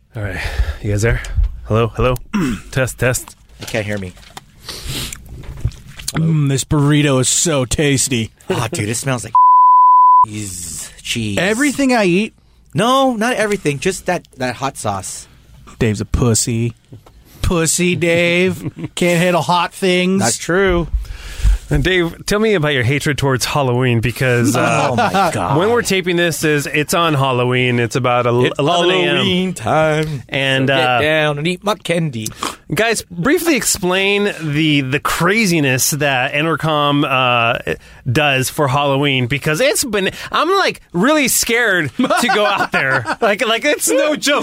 All right. You guys there? Hello? Hello? Test. You can't hear me. This burrito is so tasty. Oh, dude, it smells like cheese. Everything I eat, No, not everything. Just that hot sauce. Dave's a pussy. Pussy, Dave. Can't handle hot things. That's true. And Dave, tell me about your hatred towards Halloween, because Oh, my God. when we're taping this, it's on Halloween. It's about 11 a.m. Halloween time. And So get down and eat my candy. guys, briefly explain the craziness that Entercom does for Halloween, because I'm like really scared to go out there. like it's no joke.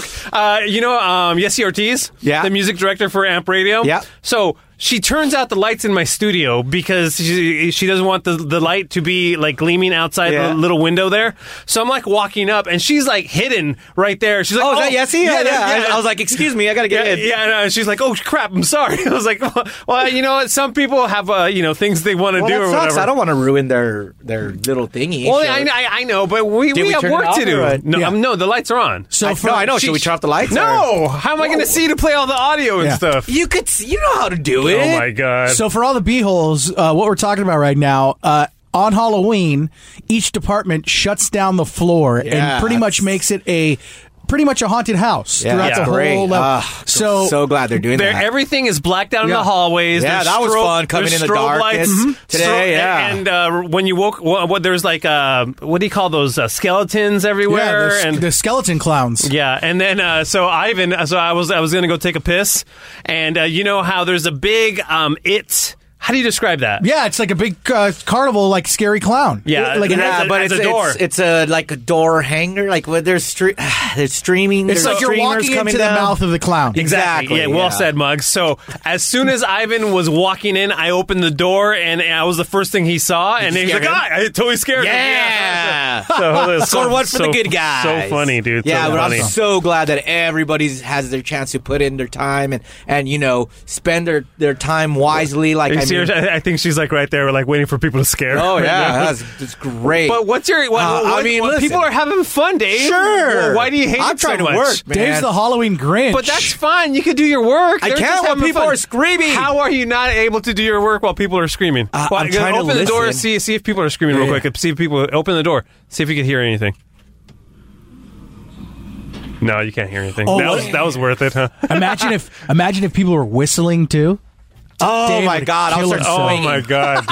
Yessie Ortiz, Yeah. the music director for Amp Radio. Yeah. So she turns out the lights in my studio because she doesn't want the light to be like gleaming outside the little window there. So I'm like walking up, and she's like hidden right there. She's like, Oh, is that Yessie? Yeah. I was like, excuse me, I got to get in. Yeah, no, she's like, oh crap, I'm sorry. I was like, well, you know what? Some people have, things they want to do That or sucks. whatever. I don't want to ruin their little thingy. Well, Sure. I know, but we have turn it work off to do. or- No, Yeah. no, the lights are on. So I know. Should we turn off the lights? No, how am I going to see to play all the audio and Yeah. stuff? You know how to do it. Oh my god! So for all the beeholes, what we're talking about right now, on Halloween, each department shuts down the floor and pretty much makes it a haunted house throughout the great. whole. So glad they're doing that. Everything is blacked out in Yeah. the hallways. Yeah, There's that was fun, coming there's in the strobe darkness lights. today, yeah. And when you woke, there's like what do you call those skeletons everywhere? Yeah, the skeleton clowns. Yeah, and then I was going to go take a piss, and you know how there's a big How do you describe that? Yeah, it's like a big carnival, like scary clown. Yeah, like but it's a door. It's like a door hanger. Like when there's streaming. It's there's like you're streamers walking coming into down. the mouth of the clown. Exactly. Yeah, well said, Muggs. So as soon as Ivan was walking in, I opened the door, and I was the first thing he saw, and he's like, scare him? I totally scored him. Yeah. So it was Score one for the good guys. So funny, dude. Yeah, so but funny. I'm so glad that everybody has their chance to put in their time and spend their time wisely. Like Are you serious? I think she's like right there, like waiting for people to scare. Oh right yeah, now. that's great. But what's your? listen. People are having fun, Dave. Sure. Well, why do you hate I'm it so trying to much? work, man. Dave's the Halloween Grinch. But that's fine. You could do your work. I They're can't just while having people fun. are screaming. How are you not able to do your work while people are screaming? I'm trying to open the door. listen. See if people are screaming real quick. See if people open the door. See if you can hear anything. No, you can't hear anything. Oh, that was worth it, huh? imagine if people were whistling too. Oh Dave my would God! I'll kill start himself. Oh swinging. my god,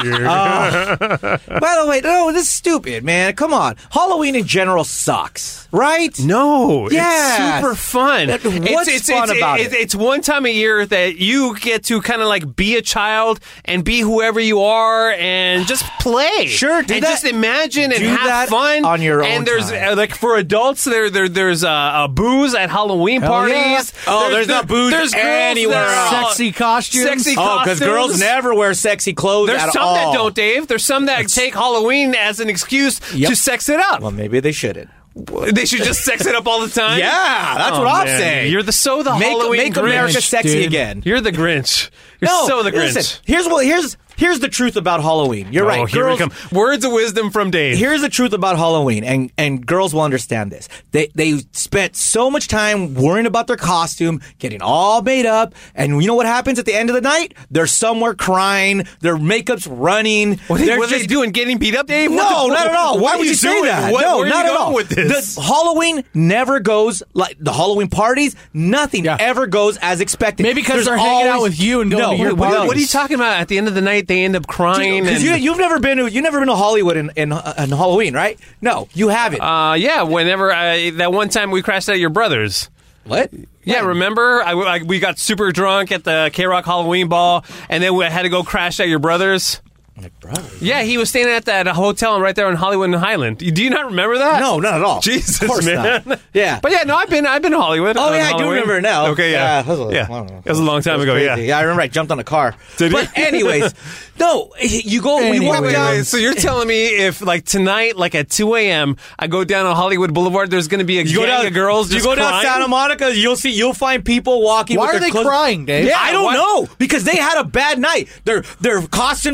dude! By the way, no, this is stupid, man. Come on, Halloween in general sucks, right? No, Yeah. it's super fun. What's fun about it? It's one time a year that you get to kind of like be a child and be whoever you are and just play. Sure, do and that. just imagine and Do have that fun on your own And there's time. like for adults, there's booze at Halloween parties. yeah. Oh, there's not booze there's girls anywhere that are all- Sexy costumes. Sexy Oh, because girls costumes. never wear sexy clothes There's at some all. that don't, Dave. There's some that take Halloween as an excuse Yep. to sex it up. Well, maybe they shouldn't. They should just sex it up all the time. Yeah, that's Oh, what I'm man. saying. You're the Halloween make Grinch, America sexy dude. again. You're the Grinch. You're so the Grinch. Listen, here's the truth about Halloween. You're right. Here we come. Words of wisdom from Dave. Here's the truth about Halloween, and girls will understand this. They spent so much time worrying about their costume, getting all made up, and you know what happens at the end of the night? They're somewhere crying, their makeup's running. What are they doing? Getting beat up, Dave? No, not at all. Why are would you say doing? that? Where No, are not you at going all. with this? The Halloween never goes like the Halloween parties. Nothing ever goes as expected. Maybe because There's they're hanging out always- with you and going to your What parties. are you talking about? At the end of the night, they end up crying. Because you've never been to Hollywood in Halloween, right? No, you haven't. Yeah, whenever that one time we crashed at your brother's. What? Yeah, remember? We got super drunk at the K-Rock Halloween ball, and then we had to go crash at your brother's. My brother. Yeah, he was staying at that hotel right there in Hollywood and Highland. Do you not remember that? No, not at all. Jesus, Of course man. not. Yeah. But yeah, no, I've been to Hollywood. Oh, on yeah, I do Halloween. remember it now. Okay, yeah. that was a- Yeah. I don't know. It was a long time ago, Crazy. yeah. Yeah, I remember I jumped on a car. Did you? But anyways, no, you go, we Anyway. walk down. Wait, so you're telling me if, like, tonight, like, at 2 a.m., I go down on Hollywood Boulevard, there's going to be a gang of girls you just go down crying? Santa Monica, you'll find people walking Why with are their they clothes. crying, Dave? Yeah, I don't why- know. Because they had a bad night. Their costume didn't go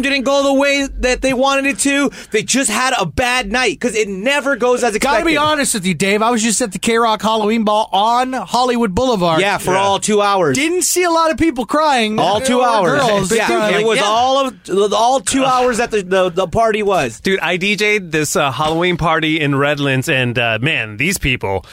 the way that they wanted it to. They just had a bad night because it never goes as expected. Gotta be honest with you, Dave. I was just at the K-Rock Halloween Ball on Hollywood Boulevard. Yeah, for all 2 hours. Didn't see a lot of people crying. All 2 hours. Girls Yeah, crying. it was all 2 hours that the party was. Dude, I DJ'd this Halloween party in Redlands, and man, these people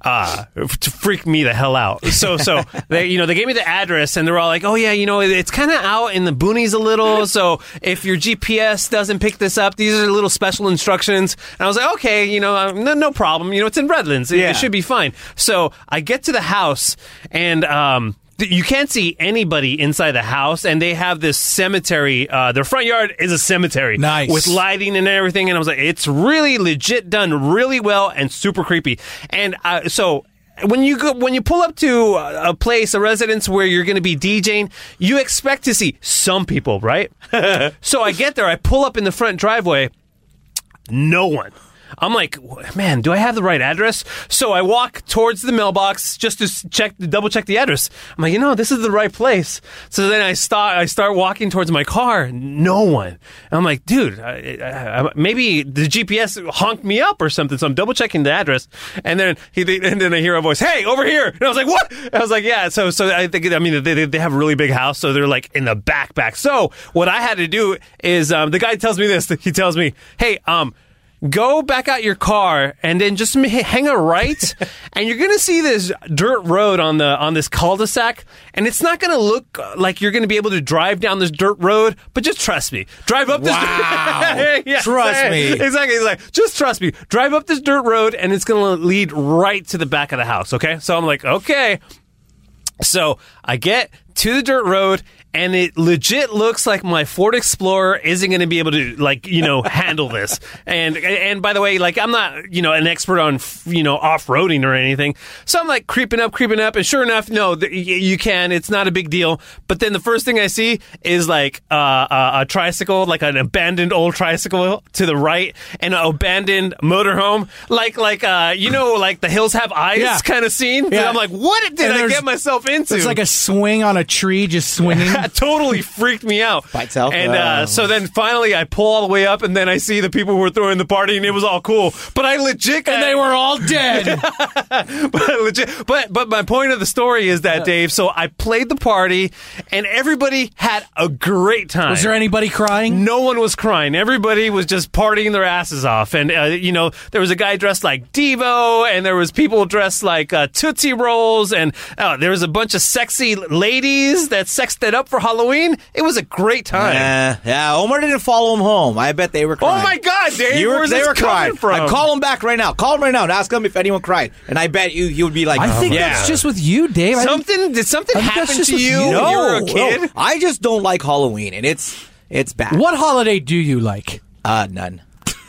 freaked me the hell out. So they gave me the address, and they're all like, "Oh yeah, it's kind of out in the boonies a little. So if your GPS doesn't pick this up, these are little special instructions." And I was like, "Okay, no problem. It's in Redlands. It should be fine." So I get to the house, and you can't see anybody inside the house, and they have this cemetery. Their front yard is a cemetery. Nice. With lighting and everything. And I was like, it's really legit done really well and super creepy. And so when you pull up to a place, a residence where you're going to be DJing, you expect to see some people, right? So I get there, I pull up in the front driveway, no one. I'm like, man, do I have the right address? So I walk towards the mailbox just to double check the address. I'm like, this is the right place. So then I start walking towards my car. No one. And I'm like, dude, maybe the GPS honked me up or something. So I'm double checking the address, and then I hear a voice, "Hey, over here!" And I was like, "What?" And I was like, "Yeah." So I think they have a really big house, so they're like in the back. So what I had to do is the guy tells me this. He tells me, "Hey, go back out your car and then just hang a right, and you're going to see this dirt road on this cul-de-sac, and it's not going to look like you're going to be able to drive down this dirt road, but just trust me. Drive up this Trust me. Exactly. He's like, just trust me. Drive up this dirt road, and it's going to lead right to the back of the house, okay? So I'm like, okay. So I get to the dirt road, and it legit looks like my Ford Explorer isn't going to be able to, handle this. And by the way, I'm not, an expert on, off-roading or anything. So I'm like creeping up. And sure enough, no, you can. It's not a big deal. But then the first thing I see is a tricycle, like an abandoned old tricycle to the right, and an abandoned motorhome, like the Hills Have Eyes kind of scene. Yeah. And I'm like, what did I get myself into? It's like a swing on a tree just swinging. That totally freaked me out. By itself. And so then finally I pull all the way up, and then I see the people who were throwing the party, and it was all cool. But I legit... And they were all dead. But my point of the story is that, Dave, so I played the party, and everybody had a great time. Was there anybody crying? No one was crying. Everybody was just partying their asses off. And, there was a guy dressed like Devo, and there was people dressed like Tootsie Rolls, and there was a bunch of sexy ladies that sexed it up for Halloween. It was a great time. Yeah, Omar didn't follow him home. I bet they were crying. Oh my God, Dave! Where's they this were coming crying. from? Call him back right now. Call him right now and ask him if anyone cried. And I bet he would be like, I think that's just with you, Dave. Did something happen to you when No, you were a kid? no. I just don't like Halloween, and it's bad. What holiday do you like? None.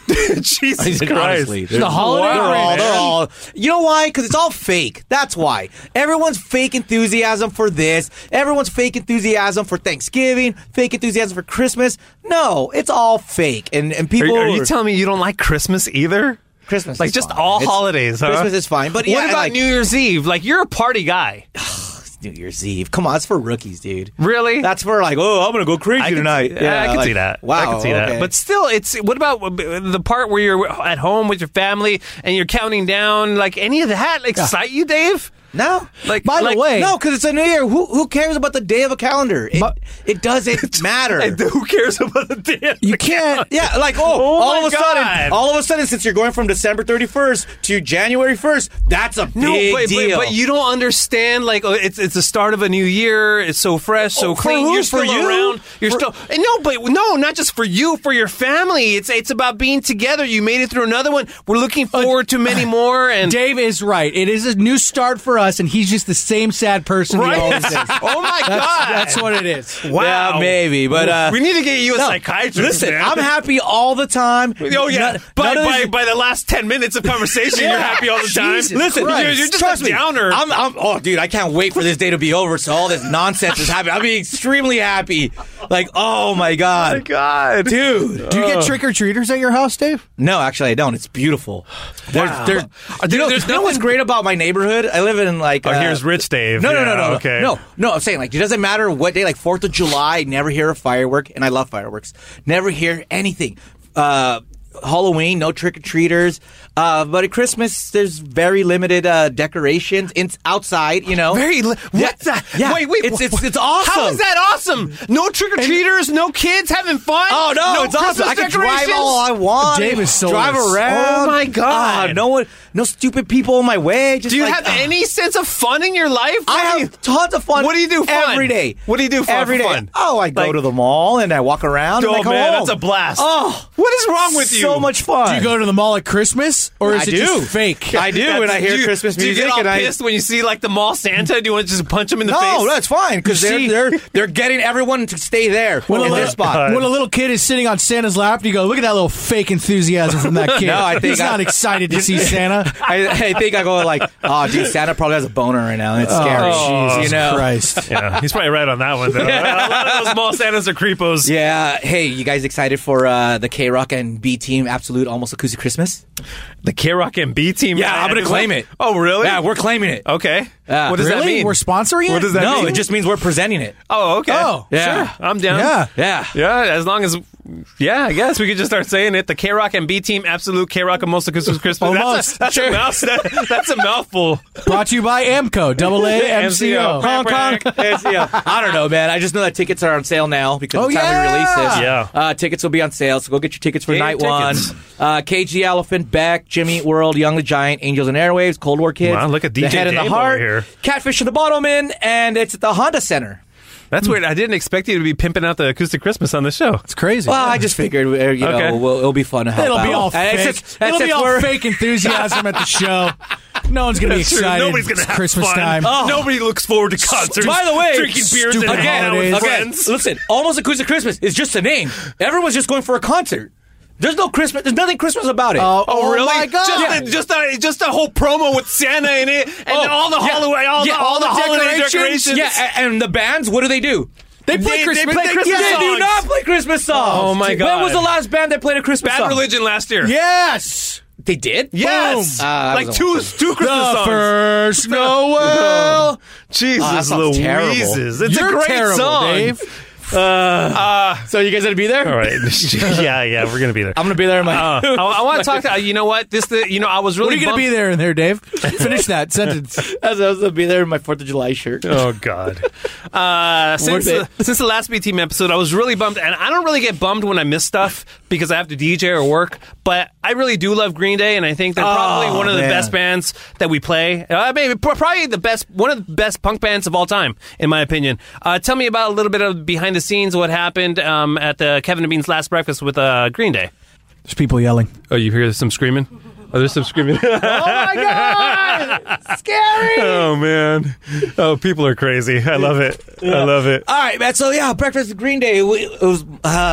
Jesus Christ! Honestly, The holiday. they're all. You know why? Because it's all fake. That's why. Everyone's fake enthusiasm for this. Everyone's fake enthusiasm for Thanksgiving. Fake enthusiasm for Christmas. No, it's all fake. And people. Are you telling me you don't like Christmas either? Christmas, like is just fine. all holidays, huh? Christmas is fine, but what about New Year's Eve? Like, you're a party guy. New Year's Eve? Come on, it's for rookies, dude. Really? That's for I'm gonna go crazy tonight. I can see that. Wow, I can see that. But still, what about the part where you're at home with your family and you're counting down? Like, any of that excite you, Dave? No. By the way, no, because it's a new year. Who cares about the day of a calendar? It doesn't matter. Who cares about the day? You can't. Yeah, all of a sudden, since you're going from December 31st to January 1st, that's a big deal. But you don't understand. Like, it's the start of a new year. It's so fresh, so clean. Who? You're still For you? around. You're still not just for you, for your family. It's about being together. You made it through another one. We're looking forward to many more. And Dave is right. It is a new start for us, and he's just the same sad person he always is. Oh my God, that's what it is. Wow, Yeah, maybe, but we need to get you a psychiatrist. Listen, man. I'm happy all the time. Oh yeah, by the last 10 minutes of conversation, you're happy all the time. Jesus Listen, Christ. you're just trust a me. downer. Oh, dude, I can't wait for this day to be over so all this nonsense is happening. I'll be extremely happy. Like, oh my God. God, Dude. Do you get trick-or-treaters at your house, Dave? No, actually, I don't. It's beautiful. Wow. You know what's great about my neighborhood? I live in doesn't like. here's Rich Dave. No, Yeah, no. Okay. No. I'm saying like it doesn't matter what day. Like 4th of July, never hear a firework, and I love fireworks. Never hear anything. Halloween, no trick or treaters. But at Christmas, there's very limited decorations outside. You know, What's that? Yeah. Wait. It's awesome. How is that awesome? No trick or treaters, no kids having fun. Oh no, it's awesome! I can drive all I want. Dave is so drive nice. around. Oh my God! No stupid people in my way. Just Do you like, have any sense of fun in your life? I have tons of fun. What do you do fun? every day? What do you do every day? fun? Oh, I go Like- to the mall and I walk around. and I Oh come man, home. that's a blast. Oh, what is wrong with you? so much fun. Do you go to the mall at Christmas, or is I it do. just fake? I do when I hear Do you- Christmas do you music get all and I. pissed when you see like the mall Santa? Do you want to just punch him in the face? No, that's fine because You see- they're getting everyone to stay there When in a, their little, spot. when a little kid is sitting on Santa's lap, you go, look at that little fake enthusiasm from that kid. No, I think He's I- not excited to see Santa. I think I go like, oh, dude, Santa probably has a boner right now. And it's scary. Jesus you know. Christ. Yeah, he's probably right on that one. Though. A lot of those mall Santas are creepos. Yeah. Hey, you guys excited for the K-Rock and B Team Absolute Almost Acoustic Christmas? The K-Rock and B team. Yeah, I'm gonna claim it. Oh, really? Yeah, we're claiming it. Okay. Yeah. What does that Really? mean? We're sponsoring it? What does that No, mean? it just means we're presenting it. Oh, okay. Oh, Yeah. Sure. I'm down. Yeah. Yeah. Yeah, as long as, yeah, I guess we could just start saying it. The K-Rock and B Team Absolute K-Rock and Most Acoustic Christmas. Almost. That's a mouthful. Brought to you by AMCO, AAMCO. Hong Kong. I don't know, man. I just know that tickets are on sale now because of the time we release this. Yeah. Tickets will be on sale, so go get your tickets for Get night your one. tickets. KG Elephant, Beck, Jimmy Eat World, Young the Giant, Angels and Airwaves, Cold War Kids. Wow, look at The DJ Head and the Dave Heart, over here. Catfish and the Bottlemen, and it's at the Honda Center. That's weird. I didn't expect you to be pimping out the Acoustic Christmas on the show. It's crazy. Well, I just figured, you know, Okay. it'll be fun to help It'll be out. all And fake. it's just- It'll be all we're- fake enthusiasm at the show. No one's going to be That's true. excited. Nobody's going to It's have Christmas fun. time. Oh. Nobody looks forward to concerts. By the way, drinking beers and stupid hanging out with holidays. friends. Listen, Almost Acoustic Christmas is just a name. Everyone's just going for a concert. There's no Christmas. There's nothing Christmas about it. Oh, really? my God. Just a whole promo with Santa in it, and all the Halloween, all the holiday decorations. Yeah, and the bands, what do? They play Christmas Christmas They do songs. not play Christmas songs. Oh, my God. When was the last band that played a Christmas Bad song? Religion last year. Yes. They did? Yes. Boom. That Like was two awful. Christmas songs. First Noel. Jesus that sounds terrible. Louises. It's You're a great terrible, song. Dave. So you guys gonna be there? All right. yeah, we're gonna be there. I'm gonna be there in my. I want to talk to you know what I was really What are you going to be bummed- there in there, Dave? Finish that sentence. I was gonna be there in my 4th of July shirt. Oh God! Since the last B Team episode, I was really bummed, and I don't really get bummed when I miss stuff because I have to DJ or work. But I really do love Green Day, and I think they're probably one of the man. best bands that we play. Maybe probably one of the best punk bands of all time, in my opinion. Tell me about a little bit of behind the scenes, what happened at the Kevin and Bean's last breakfast with Green Day. There's people yelling. Oh, you hear some screaming? Oh, there's some screaming. Oh my god! Scary! Oh man! Oh, people are crazy. I love it. I love it. All right, man. So yeah, breakfast with Green Day. It was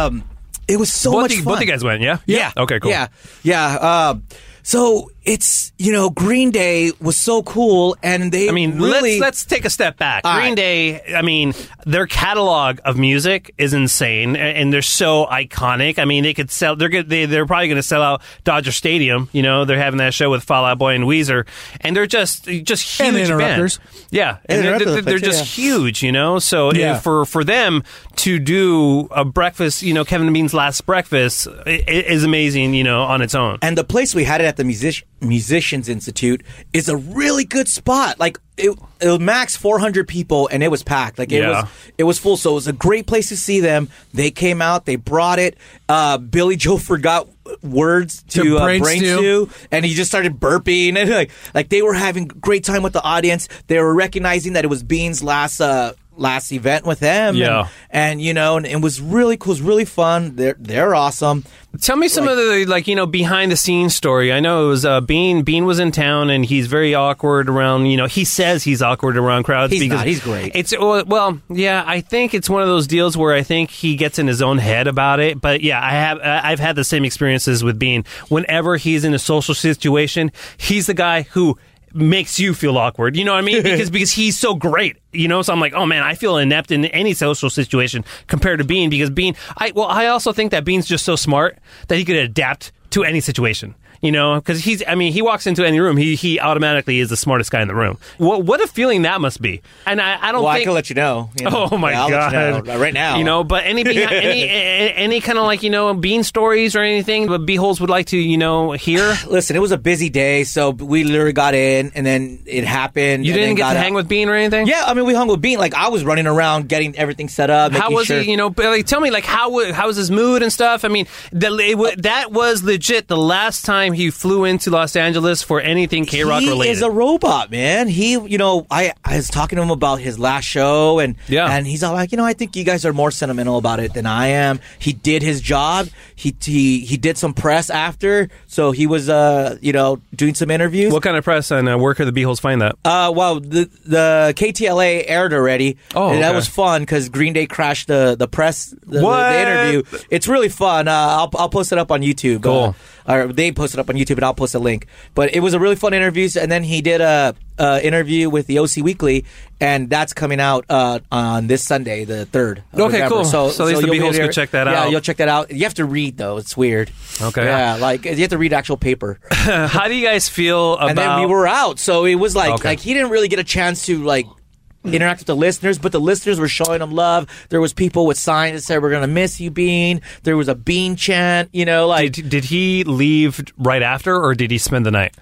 so much fun. Both you guys went, yeah? Yeah. Okay, cool. Yeah. So it's Green Day was so cool, and they really let's take a step back. All Green right. Day, their catalog of music is insane, and they're so iconic. They could sell. They're probably going to sell out Dodger Stadium. They're having that show with Fall Out Boy and Weezer, and they're just huge And the band. Interrupters. Yeah, And and the Interrupters they're play too, just huge. So Yeah. for them to do a breakfast, Kevin and Bean's last breakfast is amazing. On its own. And the place we had it at the Musicians Institute is a really good spot. Like it was max 400 people, and it was packed. Like it was full. So it was a great place to see them. They came out, they brought it. Billy Joe forgot words to brain brain stew. stew, and he just started burping, and like they were having a great time with the audience. They were recognizing that it was Bean's last event with them. Yeah. and it was really cool. It was really fun. They're awesome. Tell me some of the behind the scenes story. I know it was Bean. Bean was in town, and he's very awkward around. He says he's awkward around crowds. He's because not. He's great. It's yeah. I think it's one of those deals where I think he gets in his own head about it. But yeah, I've had the same experiences with Bean. Whenever he's in a social situation, he's the guy who makes you feel awkward. You know what I mean? Because he's so great. So I'm like, oh man, I feel inept in any social situation compared to Bean, because Bean, I also think that Bean's just so smart that he could adapt to any situation. You know, because he walks into any room, he automatically is the smartest guy in the room. What a feeling that must be. And I don't Well, think... I can let you know. Oh, my I'll God. let you know right now. You know, but any kind of like, you know, bean stories or anything that B-holes would like to, you know, hear? Listen, it was a busy day, so we literally got in, and then it happened. You didn't get to hang with Bean or anything? Yeah, I mean, we hung with Bean. Like, I was running around getting everything set up. How was sure. he, you know, like, tell me, like, how was his mood and stuff? I mean, that was legit the last time he flew into Los Angeles for anything K-Rock related. He is a robot, man. He, you know, I was talking to him about his last show, and he's all like, you know, I think you guys are more sentimental about it than I am. He did his job. He did some press after, so he was, you know, doing some interviews. What kind of press, and where could the B-holes find that? Well, the KTLA aired already. Oh, and that okay. was fun because Green Day crashed the press, the interview. It's really fun. I'll post it up on YouTube. Cool. Or they posted up on YouTube, and I'll post a link. But it was a really fun interview. And then he did a interview with the OC Weekly, and that's coming out on this Sunday, the 3rd. Okay, November. cool. So at least the B-holes could check that out. Yeah, you'll check that out. You have to read, though. It's weird. Okay. Yeah, like you have to read actual paper. How do you guys feel about... And then we were out, so it was like Okay. like he didn't really get a chance to like interact with the listeners, but the listeners were showing him love. There was people with signs that said, "We're gonna miss you, Bean." There was a Bean chant, you know, like Did he leave right after, or did he spend the night?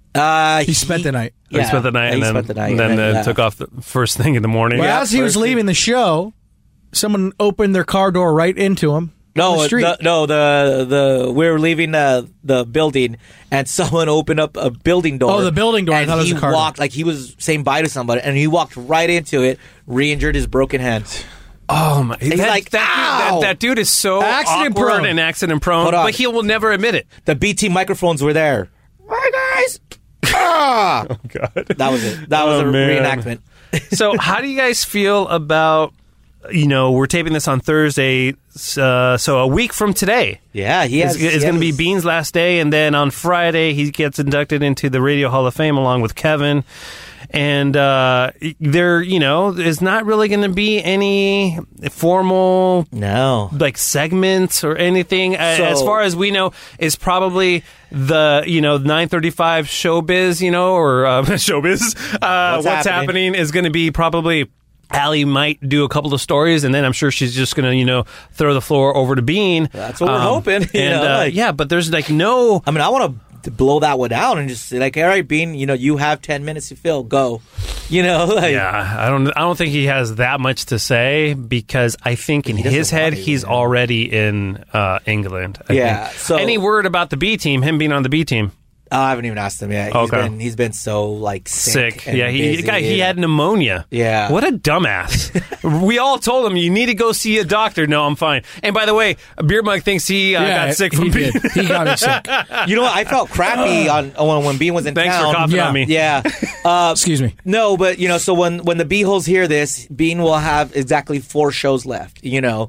He spent the night. He spent the night, he and then, spent the night, and then left. took off the first thing in the morning. Well, as he was first leaving the show, someone opened their car door right into him. on the street. The we were leaving the building, and someone opened up a building door. Oh, the building door. I And thought it was he a car door. walked like he was saying bye to somebody, and he walked right into it, re-injured his broken hand. Oh my! He's like, "Ow!" that dude is so Accident awkward prone. and accident prone, Hold on. but he will never admit it. The BT microphones were there. Hi guys. Ah! Oh God! That was it. That was a man. reenactment. So, how do you guys feel about? You know, we're taping this on Thursday, so a week from today. Yeah, It's going to be Bean's last day, and then on Friday he gets inducted into the Radio Hall of Fame along with Kevin. And there, you know, there's not really going to be any formal like segments or anything. As far as we know, is probably the 935 showbiz, or showbiz. What's happening is going to be probably. Allie might do a couple of stories, and then I'm sure she's just going to, throw the floor over to Bean. That's what we're hoping. Yeah, but there's no. I mean, I want to blow that one out and just say, like, all right, Bean, you have 10 minutes to fill. Go. Yeah, I don't think he has that much to say because I think in his head he's already in England. I think. So any word about the B team? Him being on the B team? I haven't even asked him yet. He's been so sick. Yeah, he had pneumonia. Yeah. What a dumbass. We all told him you need to go see a doctor. No, I'm fine. And by the way, Beer Mug thinks he got sick from Bean. He got me sick. You know what? I felt crappy when Bean was in Thanks town. for coughing on me. Yeah. Excuse me. No, but so when the B-holes hear this, Bean will have exactly 4 shows left.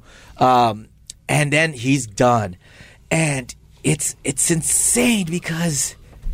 And then he's done, and it's insane because.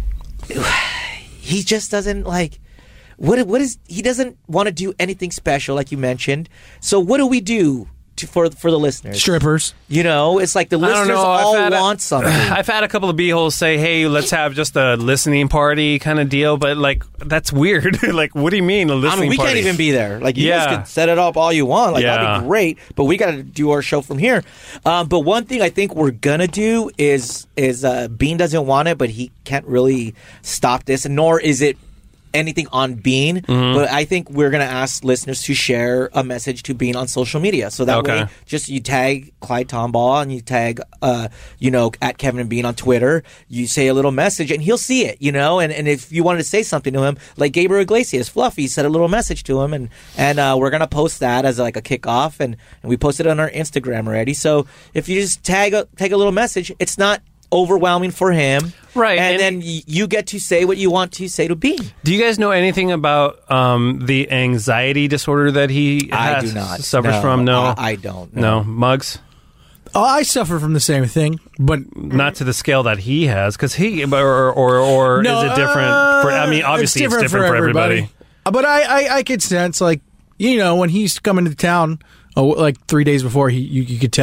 He just doesn't what is he doesn't want to do anything special like you mentioned. So what do we do for the listeners? Strippers. It's like the listeners all want something. I've had a couple of B-holes say, hey, let's have just a listening party kind of deal, but that's weird. What do you mean a listening we party? can't even be there. You guys can set it up all you want. That'd be great, but we got to do our show from here. But one thing I think we're gonna do is Bean doesn't want it, but he can't really stop this, nor is it anything on Bean, but I think we're going to ask listeners to share a message to Bean on social media. So that way, just you tag Clyde Tombaugh and you tag, at Kevin and Bean on Twitter. You say a little message and he'll see it, and if you wanted to say something to him, like Gabriel Iglesias, Fluffy, said a little message to him, and we're going to post that as a kickoff, and we posted it on our Instagram already. So if you just tag a little message, it's not overwhelming for him, right? And then you get to say what you want to say to Bean. Do you guys know anything about the anxiety disorder that he I do not suffers from? No, I don't. No, Muggs. Oh, I suffer from the same thing, but not to the scale that he has, because he or no, is it different? Obviously it's different for everybody. But I could sense when he's coming to town, 3 days before, you could tell.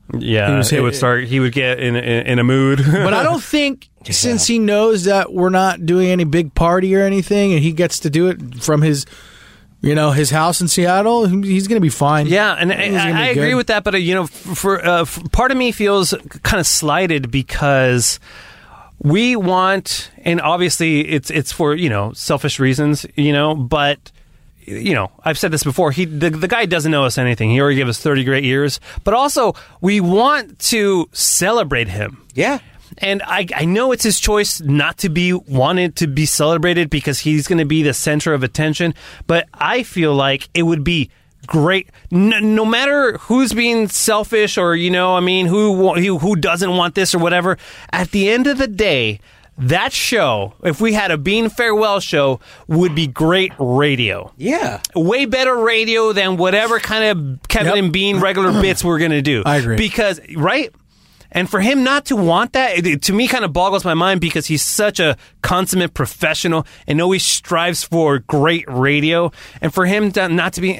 Yeah, it would start. He would get in a mood. But I don't think, since he knows that we're not doing any big party or anything, and he gets to do it from his, his house in Seattle, he's going to be fine. Yeah, and I agree with that. But for part of me feels kind of slighted because we want, and obviously it's for selfish reasons, but. I've said this before. The guy doesn't know us anything. He already gave us 30 great years. But also, we want to celebrate him. Yeah. And I know it's his choice not to be wanted to be celebrated because he's going to be the center of attention. But I feel like it would be great, no matter who's being selfish or, who doesn't want this or whatever. At the end of the day, that show, if we had a Bean farewell show, would be great radio. Yeah. Way better radio than whatever kind of Kevin and Bean regular bits we're going to do. I agree. Because, right? And for him not to want that, it to me kind of boggles my mind because he's such a consummate professional and always strives for great radio. And for him not to be,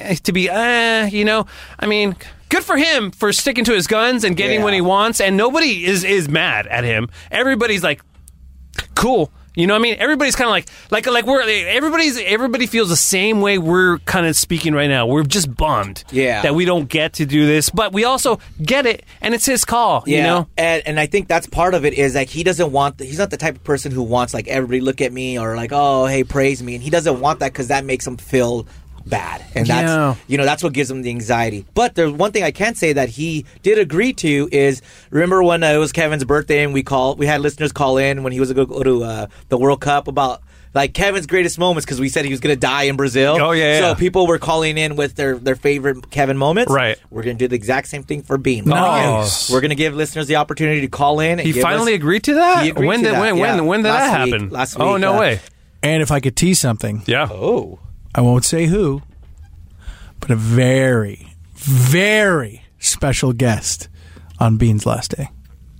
good for him for sticking to his guns and getting what he wants. And nobody is mad at him. Everybody's like, cool. You know what I mean? Everybody's kind of like everybody feels the same way we're kind of speaking right now. We're just bummed that we don't get to do this, but we also get it, and it's his call, And I think that's part of it is like he's not the type of person who wants like everybody look at me or like, oh, hey, praise me. And he doesn't want that because that makes him feel bad, and that's what gives him the anxiety. But there's one thing I can say that he did agree to is, remember when it was Kevin's birthday and we had listeners call in when he was going to go to the World Cup about like Kevin's greatest moments because we said he was going to die in Brazil. Oh yeah. So people were calling in with their favorite Kevin moments. Right. We're going to do the exact same thing for Bean. Nice. We're going to give listeners the opportunity to call in. And he finally agreed to that. He agreed to that. When did that happen? Last week. Oh no way. And if I could tease something, Oh. I won't say who, but a very, very special guest on Bean's last day.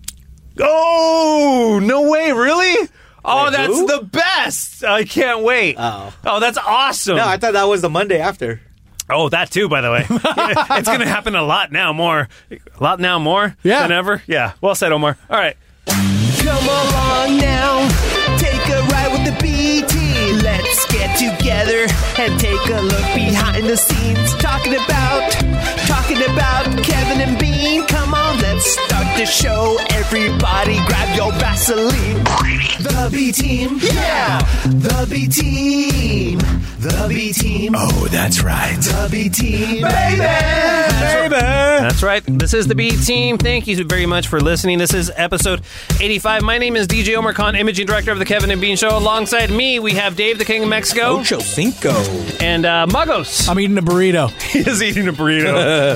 Oh, no way, really? Oh, Wait, that's who? the best. I can't wait. Oh, that's awesome. No, I thought that was the Monday after. Oh, that too, by the way. It's going to happen a lot now more than ever. Yeah, well said, Omar. All right. Come along now, take a ride with the BT. Let's get together and take a look behind the scenes. Talking about Kevin and Bean. Come on, let's start the show. Everybody grab your Vaseline. The B-Team, yeah. The B-Team. The B-Team. Oh, that's right. The B-Team, baby. That's right. This is the B-Team. Thank you very much for listening. This is episode 85. My name is DJ Omar Khan, imaging director of the Kevin and Bean Show. Alongside me, we have Dave, the King of Mexico. Ocho Cinco. And Muggos. I'm eating a burrito. He is eating a burrito.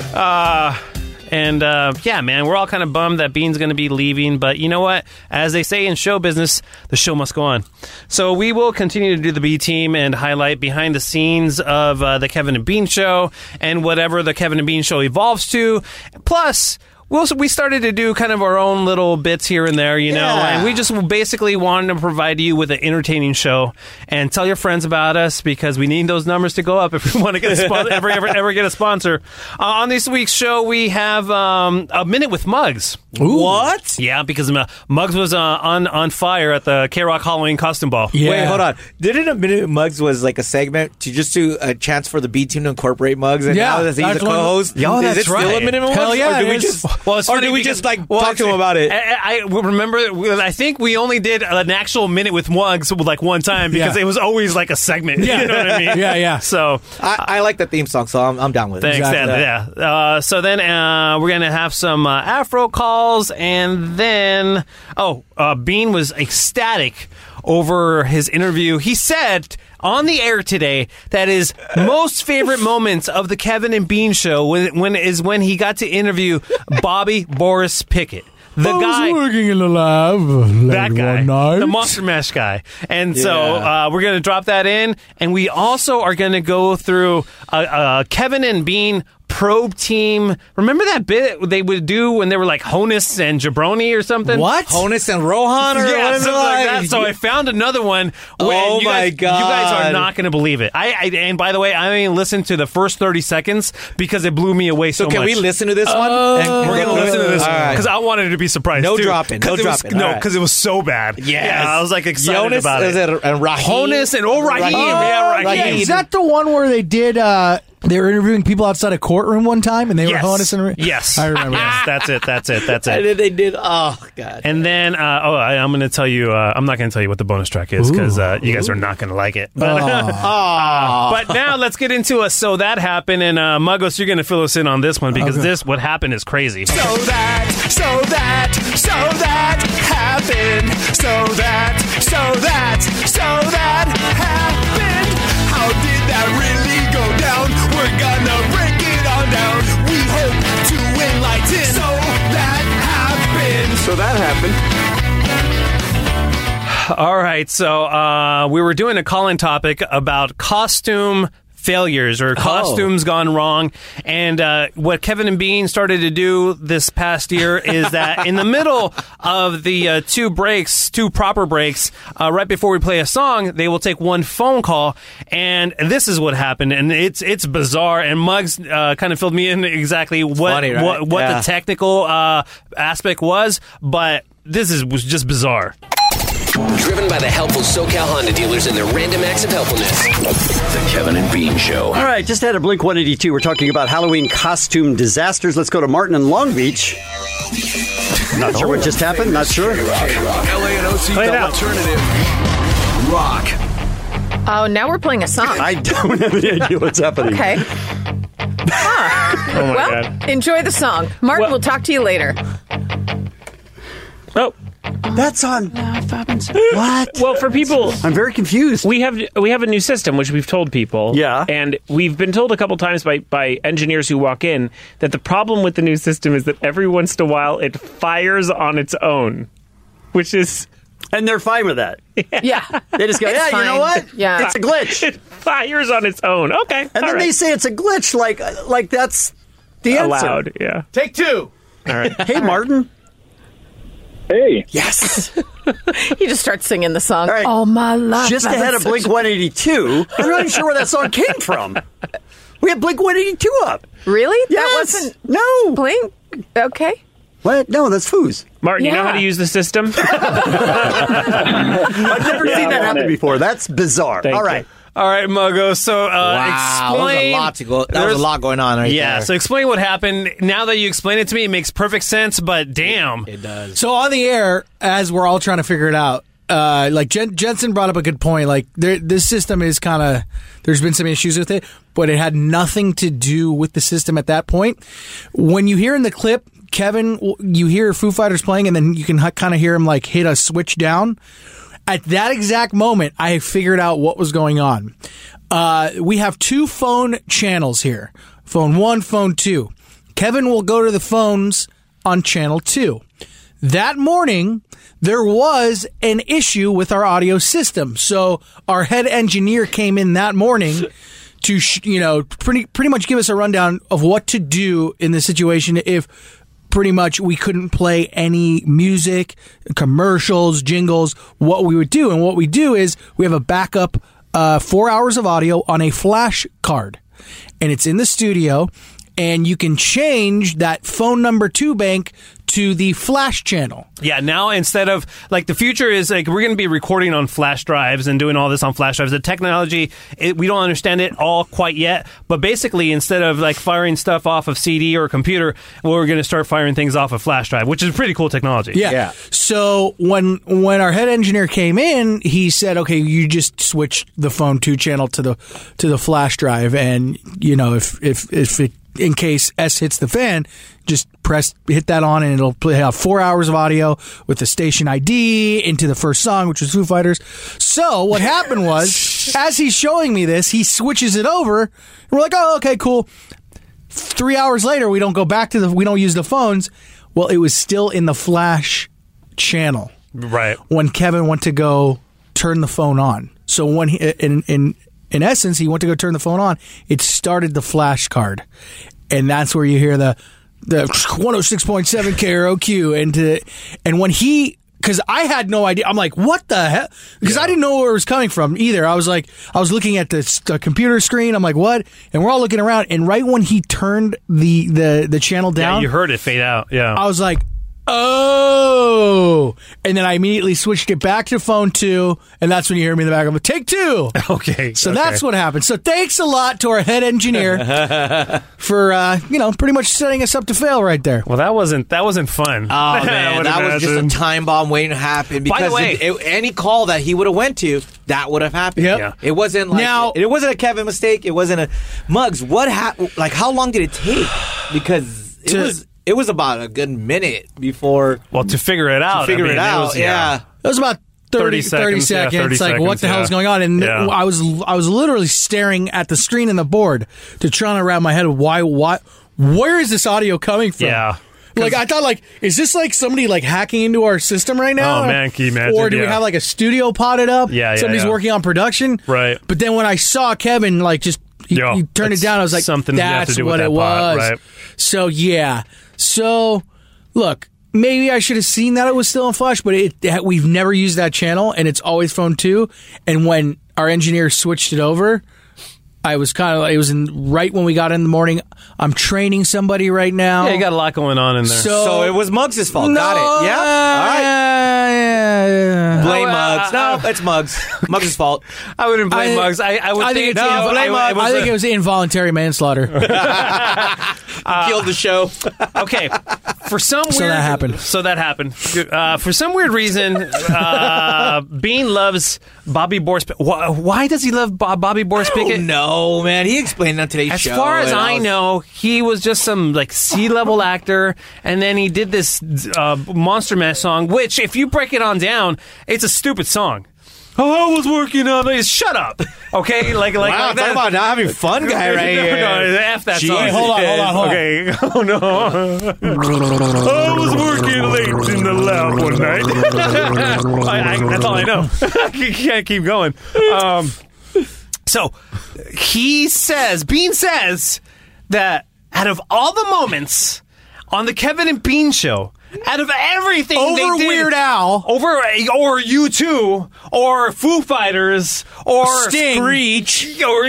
Yeah, man, we're all kind of bummed that Bean's going to be leaving. But you know what? As they say in show business, the show must go on. So we will continue to do the B-Team and highlight behind the scenes of the Kevin and Bean Show and whatever the Kevin and Bean Show evolves to. Plus, we started to do kind of our own little bits here and there, and we just basically wanted to provide you with an entertaining show and tell your friends about us because we need those numbers to go up if we want to get a ever get a sponsor. On this week's show, we have a Minute with Muggs. Ooh. What? Yeah, because Muggs was on fire at the K-Rock Halloween costume ball. Yeah. Wait, hold on. Didn't a Minute with Muggs was like a segment to just do a chance for the B-Team to incorporate Muggs? And now that he's a co-host, Yo, is that's it still right. a Minute with Hell Muggs? yeah, Or do it we is. just... Well, it's or funny do we because- just talk to him about it? I remember. I think we only did an actual Minute with Muggs like one time because Yeah. it was always like a segment. Yeah. You know what I mean? Yeah. So I like the theme song, so I'm down with it. thanks, Exactly. Dan. Yeah. So then we're gonna have some Afro calls, and then Bean was ecstatic over his interview. He said on the air today that his most favorite moments of the Kevin and Bean Show when he got to interview Bobby Boris Pickett. The I guy was working in the lab that late guy, one night. the Monster Mash guy. And so we're going to drop that in. And we also are going to go through Kevin and Bean probe team. Remember that bit they would do when they were like Honus and Jabroni or something? What? Honus and Rohan or Yeah, whatever. something like that. So I found another one. Oh, you my guys, God. You guys are not going to believe it. And by the way, I only listened to the first 30 seconds because it blew me away so So can much. we listen to this one? And We're going to listen to this All right. because I wanted to be surprised. No too. dropping, no 'Cause it was- dropping. No, All right. because it was so bad. Yes. Yeah, I was like excited Jonas, about is it. it and Raheem? Honus and Raheem. Yeah, Raheem. Raheem. Is that the one where they did? They were interviewing people outside a courtroom one time, and they Yes. were Honus and Yes. I remember. Yes, that's it. And then they did. Oh God. And then, I'm going to tell you. I'm not going to tell you what the bonus track is because you guys are not going to like it. But, but now let's get into it. So that happened, and Muggos, you're going to fill us in on this one because what happened is crazy. So that happened. So that happened. How did that really go down? We're gonna break it on down. We hope to enlighten. So that happened. All right, so we were doing a call-in topic about costume failures or costumes gone wrong, and what Kevin and Bean started to do this past year is that in the middle of the two proper breaks, right before we play a song, they will take one phone call, and this is what happened, and it's bizarre. And Muggs kind of filled me in exactly what funny, right? what Yeah. the technical aspect was, but was just bizarre. Driven by the helpful SoCal Honda dealers and their random acts of helpfulness. The Kevin and Bean Show. All right, just had a Blink 182. We're talking about Halloween costume disasters. Let's go to Martin in Long Beach. Not sure what just happened. Not sure. LANOC, Play it the out. alternative. Rock. Oh, now we're playing a song. I don't have any idea what's happening. Okay. Oh my Well, God. enjoy the song. Martin, Well- we'll talk to you later. Oh. That's on. What? Well, for people, I'm very confused. we have a new system which we've told people. Yeah. And we've been told a couple times by engineers who walk in that the problem with the new system is that every once in a while it fires on its own, which is And they're fine with that. Yeah. They just go, It's yeah, you know fine. what? Yeah. It's a glitch. it fires on its own. Okay. And then they say it's a glitch, like that's the answer. allowed. Yeah. Take two. All right. Hey, Martin. Hey. Yes. He just starts singing the song. All right. Oh, my love. Just ahead of Blink 182. I'm not even sure where that song came from. We had Blink 182 up. Really? Yes. That wasn't No. Blink? Okay. What? No, that's Foos. Martin, you know Yeah. how to use the system? I've never seen that happen before. That's bizarre. Thank All you. right. All right, Muggo. So Wow, explain. there was a lot going on right Yeah, there. so explain what happened. Now that you explain it to me, it makes perfect sense, but damn. It does. So on the air, as we're all trying to figure it out, like Jensen brought up a good point. Like this system is kind of, there's been some issues with it, but it had nothing to do with the system at that point. When you hear in the clip, Kevin, you hear Foo Fighters playing, and then you can kind of hear him like hit a switch down. At that exact moment, I figured out what was going on. We have two phone channels here. Phone 1, phone 2. Kevin will go to the phones on channel 2. That morning, there was an issue with our audio system. So our head engineer came in that morning to, pretty much give us a rundown of what to do in the situation if pretty much we couldn't play any music, commercials, jingles, what we would do. And what we do is we have a backup 4 hours of audio on a flash card. And it's in the studio. And you can change that phone number 2 bank to the flash channel. Yeah, now instead of, like, the future is, like, we're going to be recording on flash drives and doing all this on flash drives. The technology, we don't understand it all quite yet, but basically, instead of, like, firing stuff off of CD or a computer, we're going to start firing things off of flash drive, which is pretty cool technology. Yeah. So when our head engineer came in, he said, "Okay, you just switch the phone 2 channel to the flash drive, and if it, in case S hits the fan, just hit that on, and it'll play 4 hours of audio with the station ID into the first song, which was Foo Fighters." So what happened was, as he's showing me this, he switches it over, and we're like, "Oh, okay, cool." 3 hours later, we don't go back to we don't use the phones. Well, it was still in the flash channel. Right. When Kevin went to go turn the phone on. So when he, in essence, he went to go turn the phone on, it started the flash card. and that's where you hear the 106.7 KROQ, and when he. Because I had no idea. I'm like, what the hell? Because I didn't know where it was coming from either. I was looking at the computer screen. I'm like, what? And we're all looking around. And right when he turned the channel down, you heard it fade out. Yeah, I was like, oh. And then I immediately switched it back to phone 2, and that's when you hear me in the back. I'm like, take 2. Okay. So that's what happened. So thanks a lot to our head engineer for pretty much setting us up to fail right there. Well, that wasn't fun. Oh man, that was just a time bomb waiting to happen. Because By the way, any call that he would have went to, that would have happened. Yep. Yeah. It wasn't like it wasn't a Kevin mistake. It wasn't a Muggs. What like how long did it take? Because it was about a good minute before. Well, to figure it out. It was about 30 seconds. Yeah, 30 like, seconds, what the hell is going on? And I was literally staring at the screen and the board to try to wrap my head. Where is this audio coming from? Yeah. Like, I thought, like, is this like somebody like hacking into our system right now? Oh, man, can you imagine? Or do we have like a studio potted up? Yeah, somebody's working on production. Right. But then when I saw Kevin, like, just he turned it down, I was like, something you have to that's do with what that it was. pot, right? So yeah. So look, maybe I should have seen that it was still in Flash, but we've never used that channel, and it's always phone 2. And when our engineer switched it over, I was kind of, it was right when we got in the morning. I'm training somebody right now. Yeah, you got a lot going on in there. So it was Muggs' fault. No, Got it. Yeah. All right. Yeah. Blame Muggs. No, it's Muggs. Muggs' fault. I wouldn't blame Muggs. I would think I think it was involuntary manslaughter. Killed the show. Okay. For some weird... So that happened. For some weird reason, Bean loves Bobby Boris... Why does he love Bobby Boris Pickett? No, man. He explained on today's show. As far as I know, he was just some like C-level actor, and then he did this Monster Mash song, which, if you break it on down, it's a stupid song. Oh, I was working on this. Shut up. Okay? Like wow, that. Talk about not having fun guy right here. No, F that song. Wait, hold on. Okay. Oh, no. I was working late in the lab one night. That's all I know. I can't keep going. So, Bean says that out of all the moments on the Kevin and Bean show, out of everything over they did, Weird Al, or U2, or Foo Fighters, or Sting, Screech, or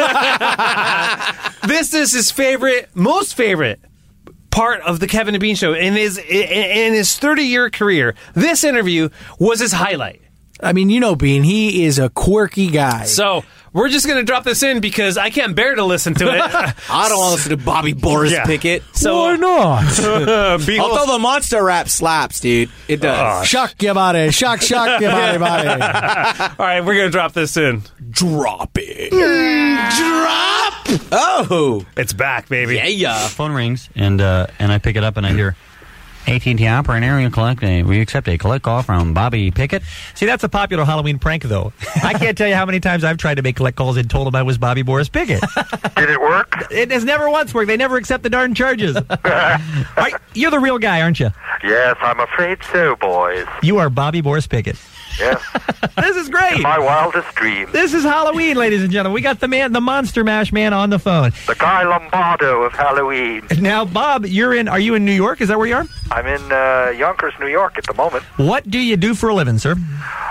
this is his most favorite part of the Kevin and Bean show in his 30-year career. This interview was his highlight. I mean, you know Bean, he is a quirky guy. So we're just going to drop this in because I can't bear to listen to it. I don't want to listen to Bobby Boris Pickett. So, why not? Although the monster rap slaps, dude. It does. Shock your body. Shock your body. All right, we're going to drop this in. Drop it. Drop. Oh. It's back, baby. Yeah. Phone rings, and I pick it up, and I hear... AT&T operator, we accept a collect call from Bobby Pickett. See, that's a popular Halloween prank, though. I can't tell you how many times I've tried to make collect calls and told them I was Bobby Boris Pickett. Did it work? It has never once worked. They never accept the darn charges. You're the real guy, aren't you? Yes, I'm afraid so, boys. You are Bobby Boris Pickett. Yes. This is great. In my wildest dreams. This is Halloween, ladies and gentlemen. We got the Monster Mash man on the phone. The Guy Lombardo of Halloween. Now, Bob, are you in New York? Is that where you are? I'm in Yonkers, New York at the moment. What do you do for a living, sir?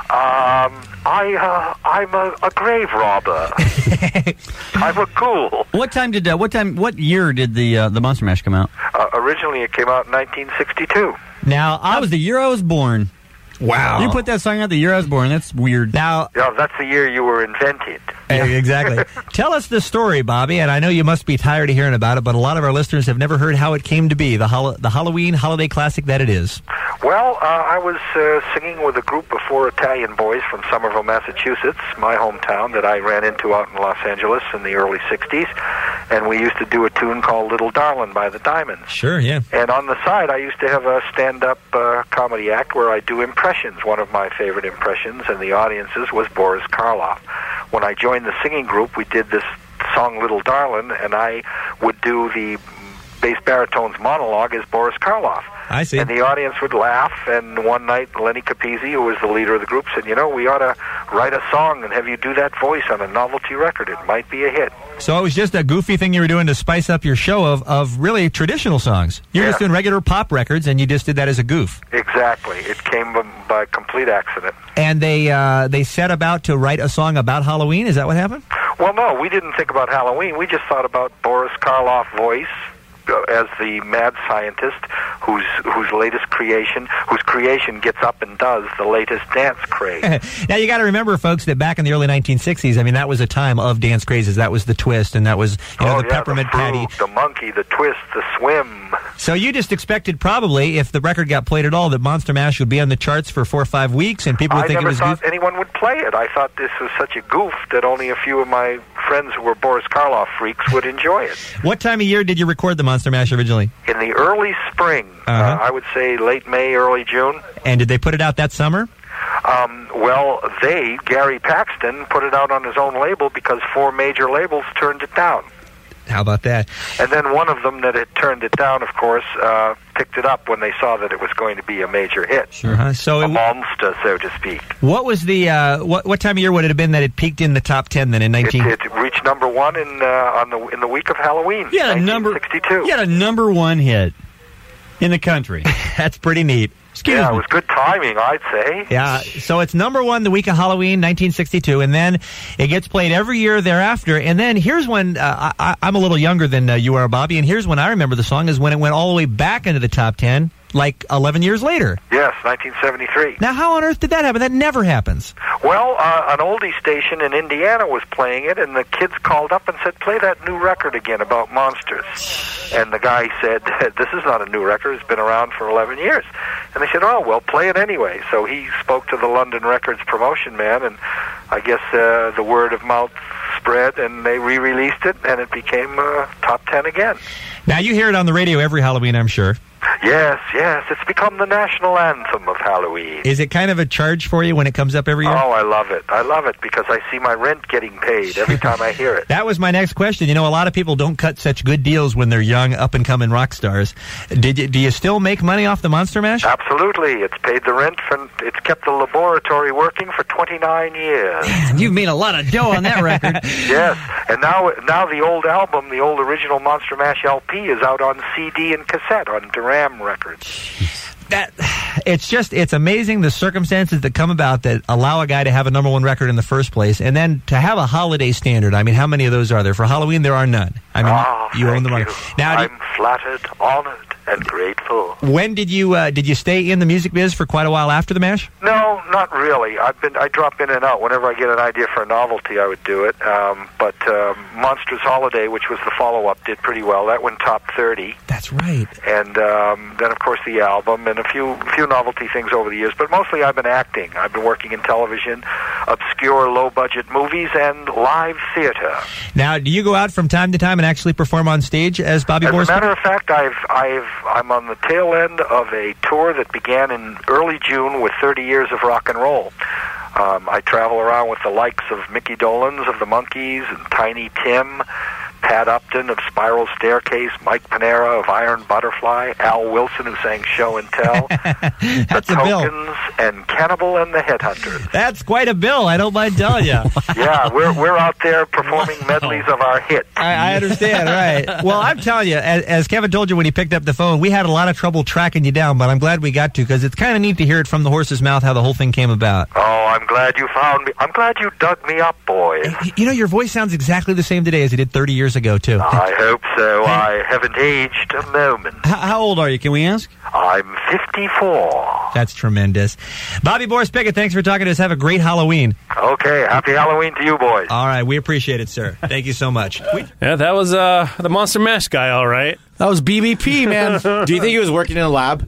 I'm a grave robber. I'm a ghoul. What year did the Monster Mash come out? Originally, it came out in 1962. Now, I was the year I was born. Wow. You put that song out the year I was born. That's weird. Now, yeah, that's the year you were invented. Exactly. Tell us the story, Bobby, and I know you must be tired of hearing about it, but a lot of our listeners have never heard how it came to be, the Halloween holiday classic that it is. Well, I was singing with a group of 4 Italian boys from Somerville, Massachusetts, my hometown that I ran into out in Los Angeles in the early 60s, and we used to do a tune called Little Darlin' by the Diamonds. Sure, yeah. And on the side, I used to have a stand-up comedy act where I do impressions. One of my favorite impressions in the audiences was Boris Karloff. When I joined the singing group, we did this song Little Darlin', and I would do the bass baritone's monologue is Boris Karloff. I see. And the audience would laugh, and one night Lenny Capizzi, who was the leader of the group, said, we ought to write a song and have you do that voice on a novelty record. It might be a hit. So it was just a goofy thing you were doing to spice up your show of really traditional songs. You're just doing regular pop records, and you just did that as a goof. Exactly. It came by complete accident. And they set about to write a song about Halloween? Is that what happened? Well, no, we didn't think about Halloween. We just thought about Boris Karloff voice as the mad scientist whose creation gets up and does the latest dance craze. Now, you got to remember, folks, that back in the early 1960s, I mean, that was a time of dance crazes. That was the twist, and that was the peppermint patty. The monkey, the twist, the swim. So you just expected probably, if the record got played at all, that Monster Mash would be on the charts for 4 or 5 weeks, and people would think it was I never thought anyone would play it. I thought this was such a goof that only a few of my friends who were Boris Karloff freaks would enjoy it. What time of year did you record the Monster Mash originally? In the early spring. I would say late May, early June. And did they put it out that summer? Gary Paxton, put it out on his own label because 4 major labels turned it down. How about that? And then one of them that had turned it down, of course, picked it up when they saw that it was going to be a major hit. Sure. So a monster, so to speak. What was the what time of year would it have been that it peaked in the top 10 then in 19? It reached number 1 in the week of Halloween. 1962. You had a number 1 hit in the country. That's pretty neat. Excuse me. It was good timing, I'd say. Yeah, so it's number 1 the week of Halloween, 1962, and then it gets played every year thereafter. And then here's when I'm a little younger than you are, Bobby, and here's when I remember the song is when it went all the way back into the top 10, like 11 years later. Yes, 1973. Now, how on earth did that happen? That never happens. Well, an oldie station in Indiana was playing it, and the kids called up and said, play that new record again about monsters. And the guy said, this is not a new record, it's been around for 11 years. And they said, oh, well, play it anyway. So he spoke to the London Records promotion man, and I guess the word of mouth spread, and they re-released it, and it became top 10 again. Now, you hear it on the radio every Halloween, I'm sure. Yes, it's become the national anthem of Halloween. Is it kind of a charge for you when it comes up every year? Oh, I love it because I see my rent getting paid every time I hear it. That was my next question. A lot of people don't cut such good deals when they're young, up-and-coming rock stars. Do you still make money off the Monster Mash? Absolutely. It's paid the rent, it's kept the laboratory working for 29 years. Man, you've made a lot of dough on that record. Yes, and now the old album, the old original Monster Mash LP is out on CD and cassette on Duram Records. It's amazing the circumstances that come about that allow a guy to have a number 1 record in the first place, and then to have a holiday standard. I mean, how many of those are there? For Halloween, there are none. I mean, you own the money. Now, I'm flattered, honored, and grateful. When did you stay in the music biz for quite a while after the Mash? No, not really. I drop in and out whenever I get an idea for a novelty. I would do it. But Monsters Holiday, which was the follow-up, did pretty well. That went top 30. That's right. And then, of course, the album and a few novelty things over the years. But mostly, I've been acting. I've been working in television, obscure, low-budget movies, and live theater. Now, do you go out from time to time and actually perform on stage as Bobby Boris? As a matter of fact, I'm on the tail end of a tour that began in early June with 30 years of rock and roll. I travel around with the likes of Mickey Dolenz of the Monkees and Tiny Tim, Pat Upton of Spiral Staircase, Mike Panera of Iron Butterfly, Al Wilson who sang Show and Tell, The Tokens, and Cannibal and the Headhunters. That's quite a bill, I don't mind telling you. Yeah, we're out there performing medleys of our hits. I understand, right. Well, I'm telling you, as Kevin told you when he picked up the phone, we had a lot of trouble tracking you down, but I'm glad we got to, because it's kind of neat to hear it from the horse's mouth how the whole thing came about. Oh, I'm glad you found me. I'm glad you dug me up, boys. Your voice sounds exactly the same today as it did 30 years ago, too. I hope so. I haven't aged a moment. How old are you? Can we ask? I'm 54. That's tremendous. Bobby Boris Pickett, thanks for talking to us. Have a great Halloween. Okay, happy Halloween to you, boys. All right, we appreciate it, sir. Thank you so much. Yeah, that was the Monster Mash guy, all right. That was BBP, man. Do you think he was working in a lab?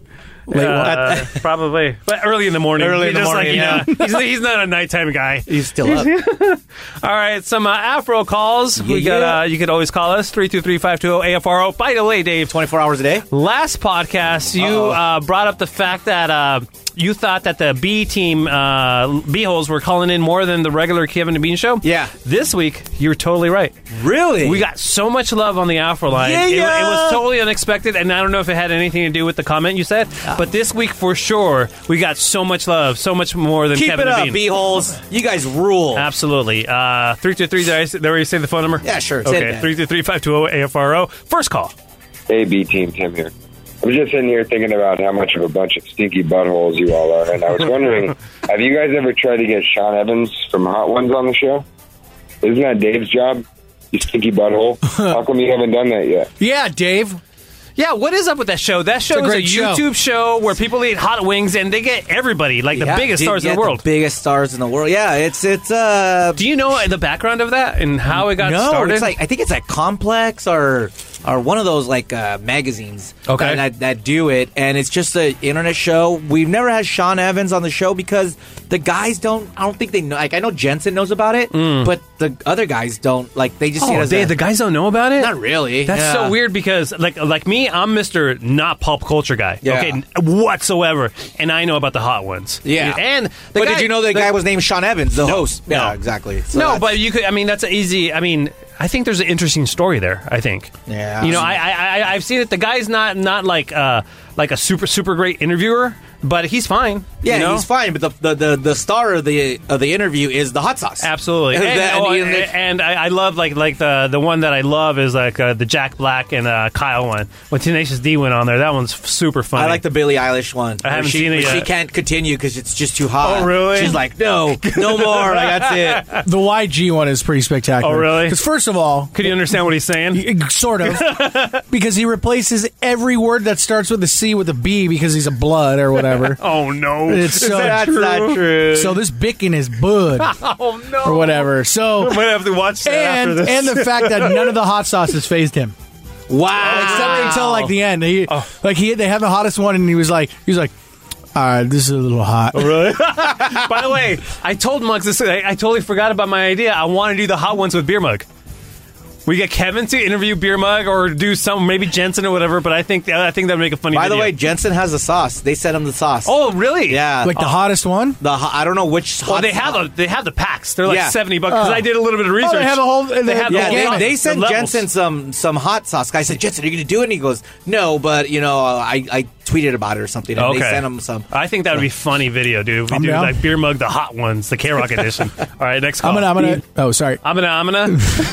Probably, but early in the morning. Early in the morning, yeah. He's not a nighttime guy. He's still up. All right, some Afro calls. We got. You could always call us 323-520-AFRO. By the way, Dave, 24 hours a day. last podcast you brought up the fact that you thought that the B team B-holes were calling in more than the regular Kevin and Bean show. Yeah. This week you were totally right. Really? We got so much love on the Afro line. Yeah, It was totally unexpected, and I don't know if it had anything to do with the comment you said, but this week for sure we got so much love, so much more than Keep Kevin it and up, Bean. B-holes. You guys rule. Absolutely. 323. Did I already say the phone number? Yeah, sure. Say Okay. it. 323-520-AFRO. First call. Hey, B team, Tim here. I was just sitting here thinking about how much of a bunch of stinky buttholes you all are, and I was wondering, have you guys ever tried to get Sean Evans from Hot Ones on the show? Isn't that Dave's job? You stinky butthole. How come you haven't done that yet? Yeah, Dave. Yeah, what is up with that show? That show It's a is a great show. YouTube show where people eat hot wings and they get everybody, like the biggest stars in the world. The biggest stars in the world. Yeah, it's. Do you know the background of that and how it got started? It's like I think it's like Complex or one of those like magazines that do it, and it's just an internet show. We've never had Sean Evans on the show because the guys don't. I don't think they know. Like I know Jensen knows about it, but the other guys don't. Like they just see it as the guys don't know about it. Not really. That's so weird because like me, I'm Mr. not pop culture guy. Yeah. Okay, whatsoever, and I know about the hot ones. Yeah, and but did you know the guy was named Sean Evans, the host? No. Yeah, exactly. So No, but you could. I mean, that's an easy. I mean, I think there's an interesting story there. I think. Yeah. You know, I've seen it. The guy's not like a super great interviewer, but he's fine. Yeah, you know? he's fine. But the star of the interview is the hot sauce. Absolutely, and I love like the one that I love is like the Jack Black and Kyle one when Tenacious D went on there. That one's super funny. I like the Billie Eilish one. I haven't seen it yet. She can't continue because it's just too hot. Oh, really? She's like, no more. Like, that's it. The YG one is pretty spectacular. Oh, really? Because first of all, could you understand what he's saying? Sort of, because he replaces every word that starts with a C with a B because he's a blood or whatever. Oh no, it's so that's not true. So this Bickin is bud. Oh no, or whatever. So I might have to watch that after this. And the fact that none of the hot sauces phased him. Wow. Except until like the end. They have the hottest one, and he was like, all right, this is a little hot. Oh, really? By the way, I told Muggs this. I totally forgot about my idea. I want to do the hot ones with Beer Mug. We get Kevin to interview Beer Mug or do some, maybe Jensen or whatever. But I think that would make a funny. By video. the way, Jensen has the sauce. They sent him the sauce. Oh, really? Yeah, like the hottest one. I don't know which. Well, they have the packs. They're like $70 because I did a little bit of research. they have a whole. They sent Jensen some hot sauce. I said, Jensen, are you going to do it? And he goes, no, but I tweeted about it or something. And they sent him some. I think that would be funny video, dude. We do down. like Beer Mug, the hot ones, the K-Rock edition. All right, next call. I'm gonna. Oh, sorry. I'm gonna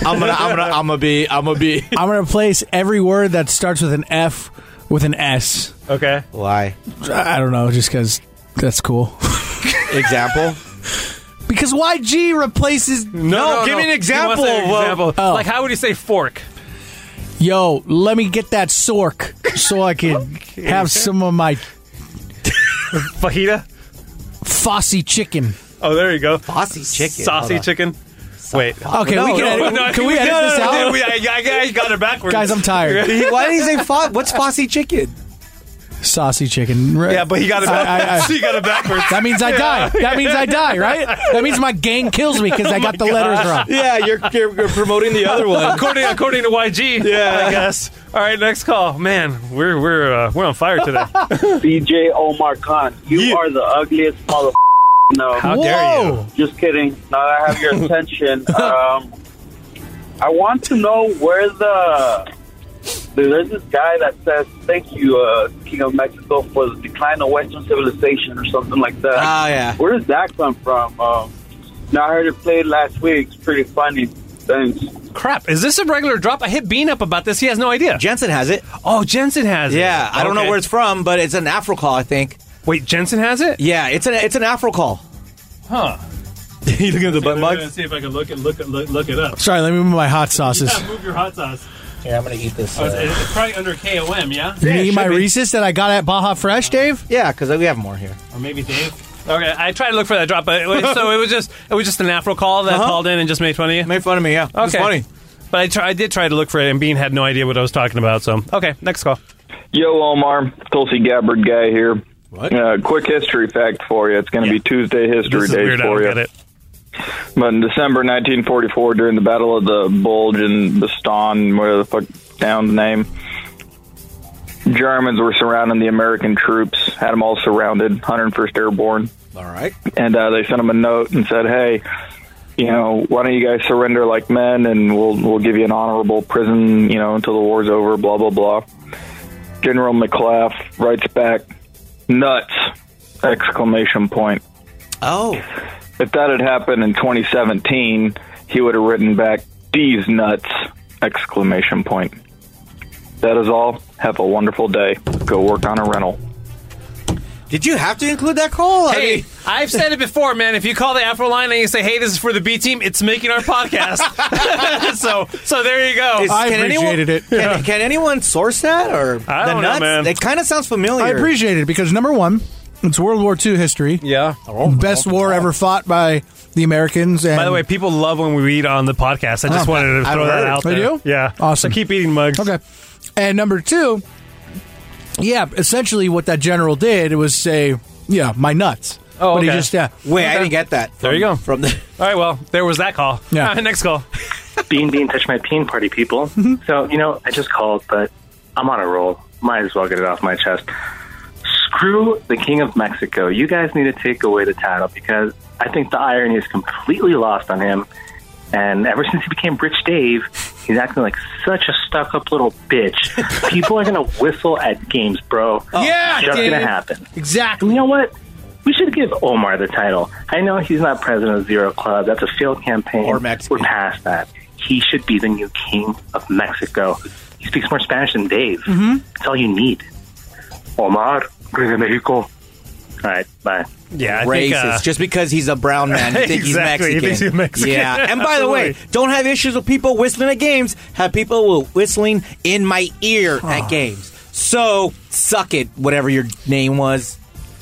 be. I'm gonna place every word that starts with an F with an S. Okay. Why? I don't know. Just because that's cool. Example. Because YG replaces. No, give me an example. Oh. Like, how would you say fork? Yo, let me get that sork so I can have some of my fajita, Fosse chicken. Oh, there you go. Fosse chicken. Saucy chicken. Wait. Okay, we can edit. Can we edit this out? I got it backwards. Guys, I'm tired. Why did he say what's Fosse chicken? Saucy chicken. Yeah, but he got it backwards. He got it backwards. That means I die. That means I die, right? That means my gang kills me because I got the letters wrong. Yeah, you're promoting the other one. According to YG, I guess. All right, next call. Man, we're on fire today. BJ Omar Khan, you are the ugliest mother. No. How dare you? Just kidding. Now that I have your attention, I want to know where there's this guy that says, thank you, King of Mexico, for the decline of Western civilization or something like that. Ah, yeah. Where does that come from? Now, I heard it played last week. It's pretty funny. Thanks. Crap, is this a regular drop? I hit Bean up about this. He has no idea. Jensen has it. Oh, Jensen has it. Yeah, I don't know where it's from, but it's an Afro call, I think. Wait, Jensen has it? Yeah, it's an Afro call. Huh. You looking at the butt mug? Let's see if I can look it up. Sorry, let me move my hot sauces. Yeah, move your hot sauce. Yeah, I'm going to eat this. It's probably under KOM, yeah? You gonna eat my Reese's that I got at Baja Fresh, Dave? Yeah, because we have more here. Or maybe Dave. Okay, I tried to look for that drop, but so it was just an Afro call that called in and just made fun of you. Made fun of me, yeah. It was funny. But I did try to look for it, and Bean had no idea what I was talking about. So okay, next call. Yo, Omar, Tulsi Gabbard guy here. What? Quick history fact for you. It's going to be Tuesday History This is Day weird. I for don't you. get it. But in December 1944, during the Battle of the Bulge in Bastogne, whatever the fuck town's name, Germans were surrounding the American troops, had them all surrounded, 101st Airborne. All right. And they sent them a note and said, hey, you know, why don't you guys surrender like men, and we'll give you an honorable prison, you know, until the war's over, blah, blah, blah. General McClellan writes back, nuts, exclamation point. Oh. If that had happened in 2017, he would have written back, these nuts, exclamation point. That is all. Have a wonderful day. Go work on a rental. Did you have to include that call? Hey, I've said it before, man. If you call the Afro line and you say, hey, this is for the B team, it's making our podcast. so there you go. I appreciated it. Can anyone source that? Or I don't the nuts? know, man. It kind of sounds familiar. I appreciate it because, number one, it's World War II history. Yeah. Best war ever fought by the Americans. And By the way, people love when we eat on the podcast. I just wanted to throw that out They there. do? Yeah. Awesome. So keep eating mugs. Okay. And number two, yeah, essentially what that general did was say, yeah, my nuts. Oh, But he okay. just, yeah. Wait, I didn't get that. There you go. From the All right, well, there was that call. Yeah. Next call. Bean touch my peen party, people. So, you know, I just called, but I'm on a roll. Might as well get it off my chest. Screw the King of Mexico. You guys need to take away the title because I think the irony is completely lost on him. And ever since he became Rich Dave, he's acting like such a stuck-up little bitch. People are going to whistle at games, bro. Yeah, it's just Dave. going to happen. Exactly. You know what? We should give Omar the title. I know he's not president of Zero Club. That's a failed campaign. Or Mexican. We're past that. He should be the new king of Mexico. He speaks more Spanish than Dave. Mm-hmm. That's all you need. Omar, Viva Mexico. All right, bye. Yeah, I racist. think, Just because he's a brown man, you think Exactly, he's he Mexican. thinks he's Mexican. Yeah. And by the way, Absolutely. don't have issues with people whistling at games. Have people whistling in my ear at games. So, suck it, whatever your name was.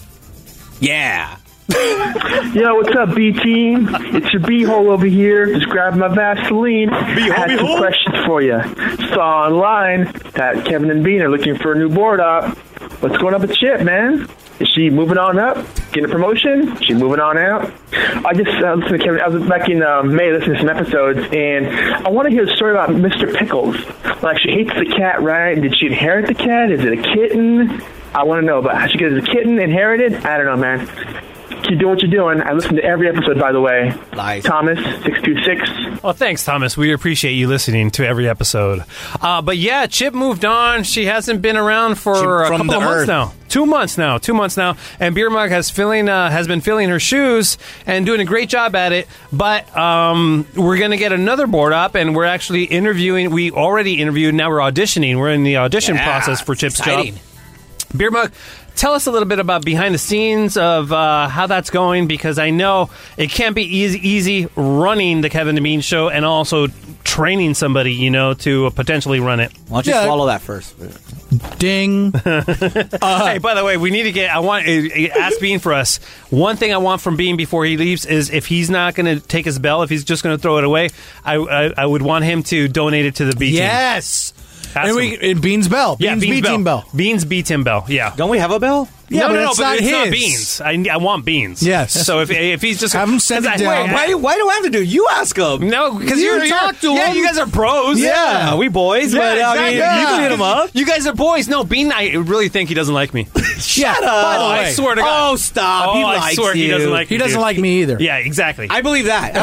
Yeah. Yo, what's up, B team? It's your B-hole over here. Just grab my Vaseline. I had some questions for you. Saw online that Kevin and Bean are looking for a new board op. What's going on with Chip, man? Is she moving on up? Getting a promotion? Is she moving on out? I just listened to Kevin. I was back in May listening to some episodes, and I want to hear the story about Mr. Pickles. Like, she hates the cat, right? Did she inherit the cat? Is it a kitten? I want to know, but how she gets a kitten inherited? I don't know, man. Keep doing what you're doing. I listen to every episode, by the way. Nice. Thomas, 626. Well, thanks, Thomas. We appreciate you listening to every episode. But yeah, Chip moved on. She hasn't been around for a couple of months now. 2 months now. 2 months now. And Beer Mug has been filling her shoes and doing a great job at it. But we're going to get another board up, and we're actually interviewing. We already interviewed. Now we're auditioning. We're in the audition process for Chip's exciting. job. Beer Mug, tell us a little bit about behind the scenes of how that's going, because I know it can't be easy running the Kevin and Bean show and also training somebody, you know, to potentially run it. Why don't you swallow that first? Ding. Hey, by the way, we need to get. I want ask Bean for us. One thing I want from Bean before he leaves is if he's not going to take his bell, if he's just going to throw it away, I would want him to donate it to the B team. Yes. Ask And him. Bean's bell. Yeah, Bean's B-team bell. Bean's B-team bell. Yeah. Don't we have a bell? Yeah, no, but no, it's but not it's not his. Beans. I want Beans. Yes. So if he's just Have him send it down. Why do I have to do it? You ask him. No, because You talk to yeah, him. you guys are bros. Yeah, we boys. Yeah, but I mean, exactly. you can hit him up. You guys are boys. No, Bean, I really think he doesn't like me. Shut up. By the way. I swear to God. Oh, stop. Oh, He I likes swear you. he doesn't like me. He doesn't dude. like me either. Yeah, exactly. I believe that.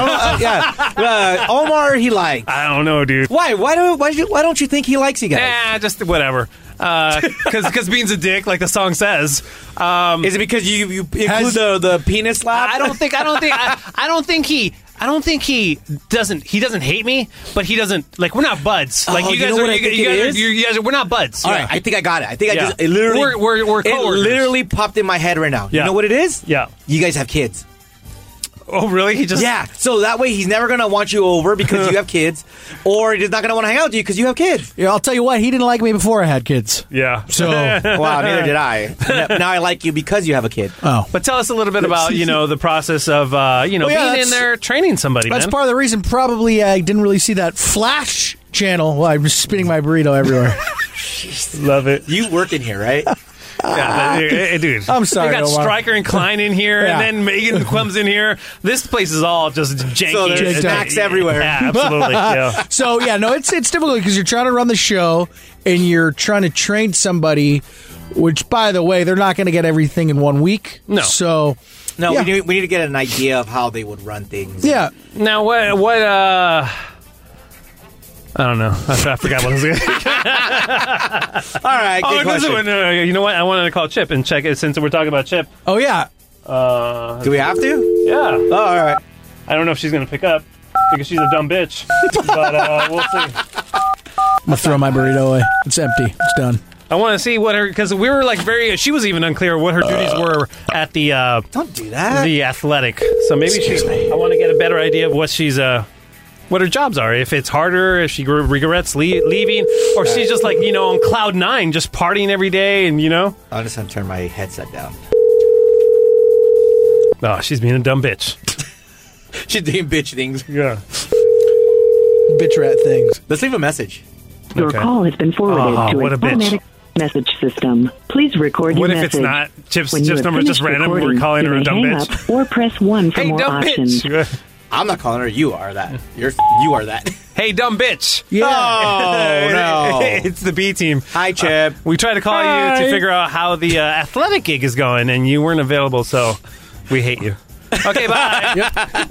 Omar, he likes. I don't know, dude. Why? Why don't you think he likes you guys? Just whatever. Because Bean's a dick, like the song says. Is it because you include the penis slap? I don't think he doesn't hate me, but he doesn't like. We're not buds. Like Oh, you you guys know are. what I think it is? You guys are. We're not buds. All Yeah. right, I think I got it. I think Yeah. I just it literally We're it coworkers. literally popped in my head right now. Yeah. You know what it is? Yeah. You guys have kids. Oh, really? He just Yeah. So that way he's never gonna want you over because you have kids, or he's not gonna want to hang out with you because you have kids. Yeah, I'll tell you what, he didn't like me before I had kids. Yeah. So, Wow, neither did I. Now I like you because you have a kid. oh. But tell us a little bit about the process of Well, yeah, being in that's- there training somebody. That's man. part of the reason probably I didn't really see that Flash channel. Well, I'm just spitting my burrito everywhere. Love it. You work in here, right? Yeah, dude. I'm sorry, We got Omar. Stryker and Klein in here, Yeah. and then Megan comes in here. This place is all just janky. So there's snacks everywhere. Yeah, absolutely. Yeah. So yeah, no, it's difficult because you're trying to run the show and you're trying to train somebody, which, by the way, they're not going to get everything in 1 week. No. So No, yeah. we need to get an idea of how they would run things. Yeah. Now, what I don't know. I forgot what I was going to All right, good question. You know what? I wanted to call Chip and check it since we're talking about Chip. Oh yeah. Do we have to? Yeah. Oh, all right. I don't know if she's going to pick up because she's a dumb bitch. But we'll see. I'm gonna throw my burrito away. It's empty. It's done. I want to see what her, because we were like she was even unclear what her duties were at the Don't do that. the athletic. So maybe Excuse me. I want to get a better idea of what she's what her jobs are. If it's harder, if she regrets leaving, or she's just like on cloud 9, just partying every day, and I'm just gonna turn my headset down. Oh, she's being a dumb bitch. She's doing bitch things. Yeah. Bitch rat things. Let's leave a message. Your Okay. call has been forwarded Oh, to what an a bitch. automatic message system. Please record What your if message. it's not? Chip's When you have number is just finished random. We're recording, calling her you a dumb may hang bitch. up or press 1 for Hey, more dumb options. bitch. I'm not calling her. You are that. You are that. Hey, dumb bitch. Yeah. Oh, no. It's the B team. Hi, Chip. We tried to call you to figure out how the athletic gig is going, and you weren't available, so we hate you. Okay, bye.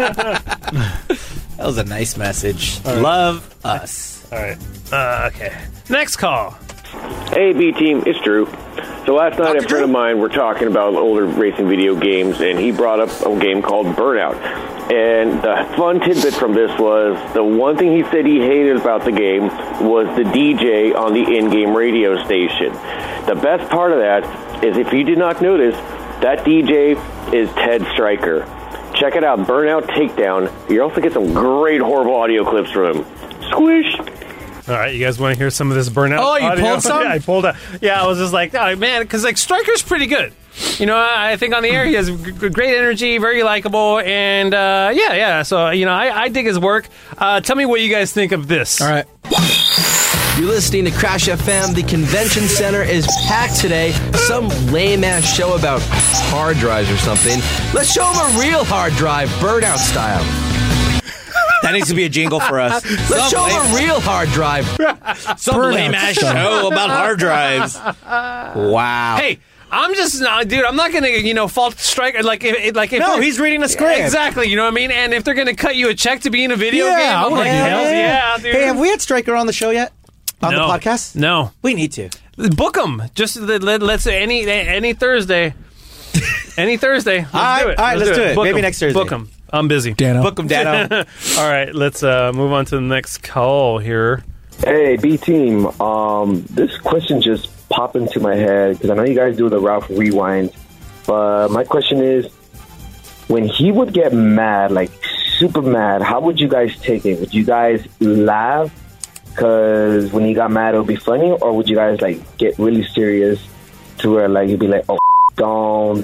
That was a nice message. Love us. All right. Okay. Next call. Hey, B team, it's Drew. So last night, a friend of mine were talking about older racing video games, and he brought up a game called Burnout. And the fun tidbit from this was the one thing he said he hated about the game was the DJ on the in-game radio station. The best part of that is, if you did not notice, that DJ is Ted Stryker. Check it out, Burnout Takedown. You also get some great horrible audio clips from him. Squish! All right, you guys want to hear some of this Burnout? Oh, you audio? pulled some? Yeah, I pulled out. Yeah, I was just like, oh, man, because Stryker's pretty good. I think on the air he has great energy, very likable, and yeah. So I dig his work. Tell me what you guys think of this. All right. You're listening to Crash FM. The convention center is packed today. Some lame-ass show about hard drives or something. Let's show them a real hard drive, Burnout style. That needs to be a jingle for us. Let's show them a real hard drive. Some lame-ass show about hard drives. Wow. Hey, I'm just not, dude. I'm not gonna, fault Stryker. If No, he's reading a script. Exactly. You know what I mean? And if they're gonna cut you a check to be in a video game, I I'm would like, do that. hells yeah, dude. Hey, have we had Stryker on the show yet? On No. the podcast? No. We need to. Book them. Just let's any Thursday. Any Thursday. Let's All do right, it. all right, let's do it. Book Maybe 'em. next Thursday. Book them. I'm busy. Dano. Book them, Dano. All right, let's move on to the next call here. Hey, B team. This question just popped into my head because I know you guys do the Ralph Rewind. But my question is, when he would get mad, like super mad, how would you guys take it? Would you guys laugh because when he got mad it would be funny, or would you guys like get really serious to where like you'd be like, oh, don't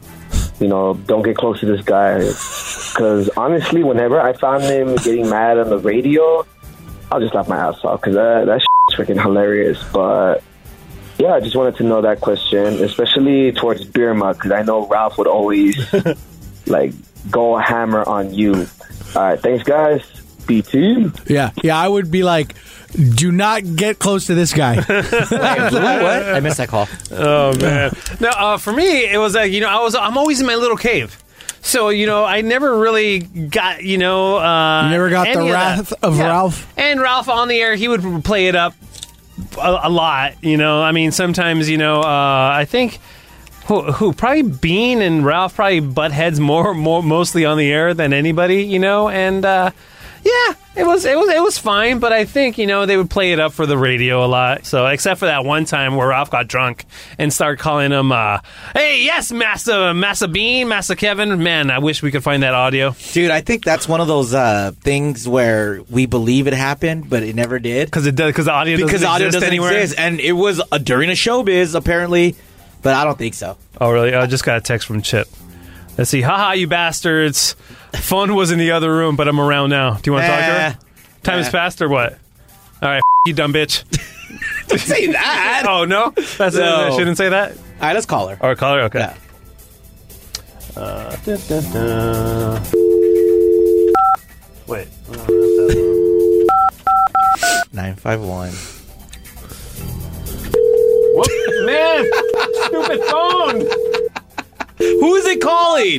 get close to this guy? Because honestly, whenever I found him getting mad on the radio, I'll just laugh my ass off because that shit's freaking hilarious. But yeah, I just wanted to know that question, especially towards Beer Mug, because I know Ralph would always like go hammer on you. All right, thanks guys. BT. Yeah. I would be like, do not get close to this guy. What? I missed that call. Oh man. No, for me it was like I'm always in my little cave. So I never really got You never got the wrath of Ralph? And Ralph on the air, he would play it up a lot. I mean, sometimes I think who probably Bean and Ralph probably butt heads more mostly on the air than anybody. And yeah, it was fine, but I think they would play it up for the radio a lot. So except for that one time where Ralph got drunk and started calling him, "Hey, yes, Massa Bean, Massa Kevin." Man, I wish we could find that audio, dude. I think that's one of those things where we believe it happened, but it never did because the audio doesn't anywhere. exist, and it was during a showbiz apparently, but I don't think so. Oh, really? I just got a text from Chip. Let's see. Haha, you bastards. Phone was in the other room, but I'm around now. Do you want to talk to her? Time has passed or what? All right, you dumb bitch. Don't say that. Oh, no? That's I shouldn't say that? All right, let's call her. Or call her? Okay. Yeah. 951. What? Man! Stupid phone! Who is it calling?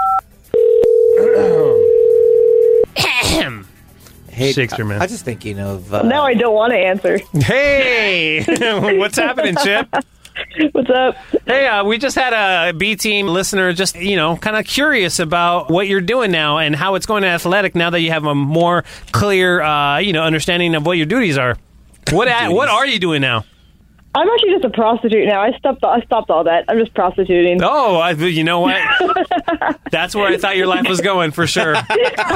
Hey, Shakespeare, man. I was just thinking of... Now I don't want to answer. Hey! What's happening, Chip? What's up? Hey, we just had a B-team listener just, kind of curious about what you're doing now and how it's going to Athletic now that you have a more clear, understanding of what your duties are. What are you doing now? I'm actually just a prostitute now. I stopped all that. I'm just prostituting. Oh, you know what? That's where I thought your life was going for sure. No,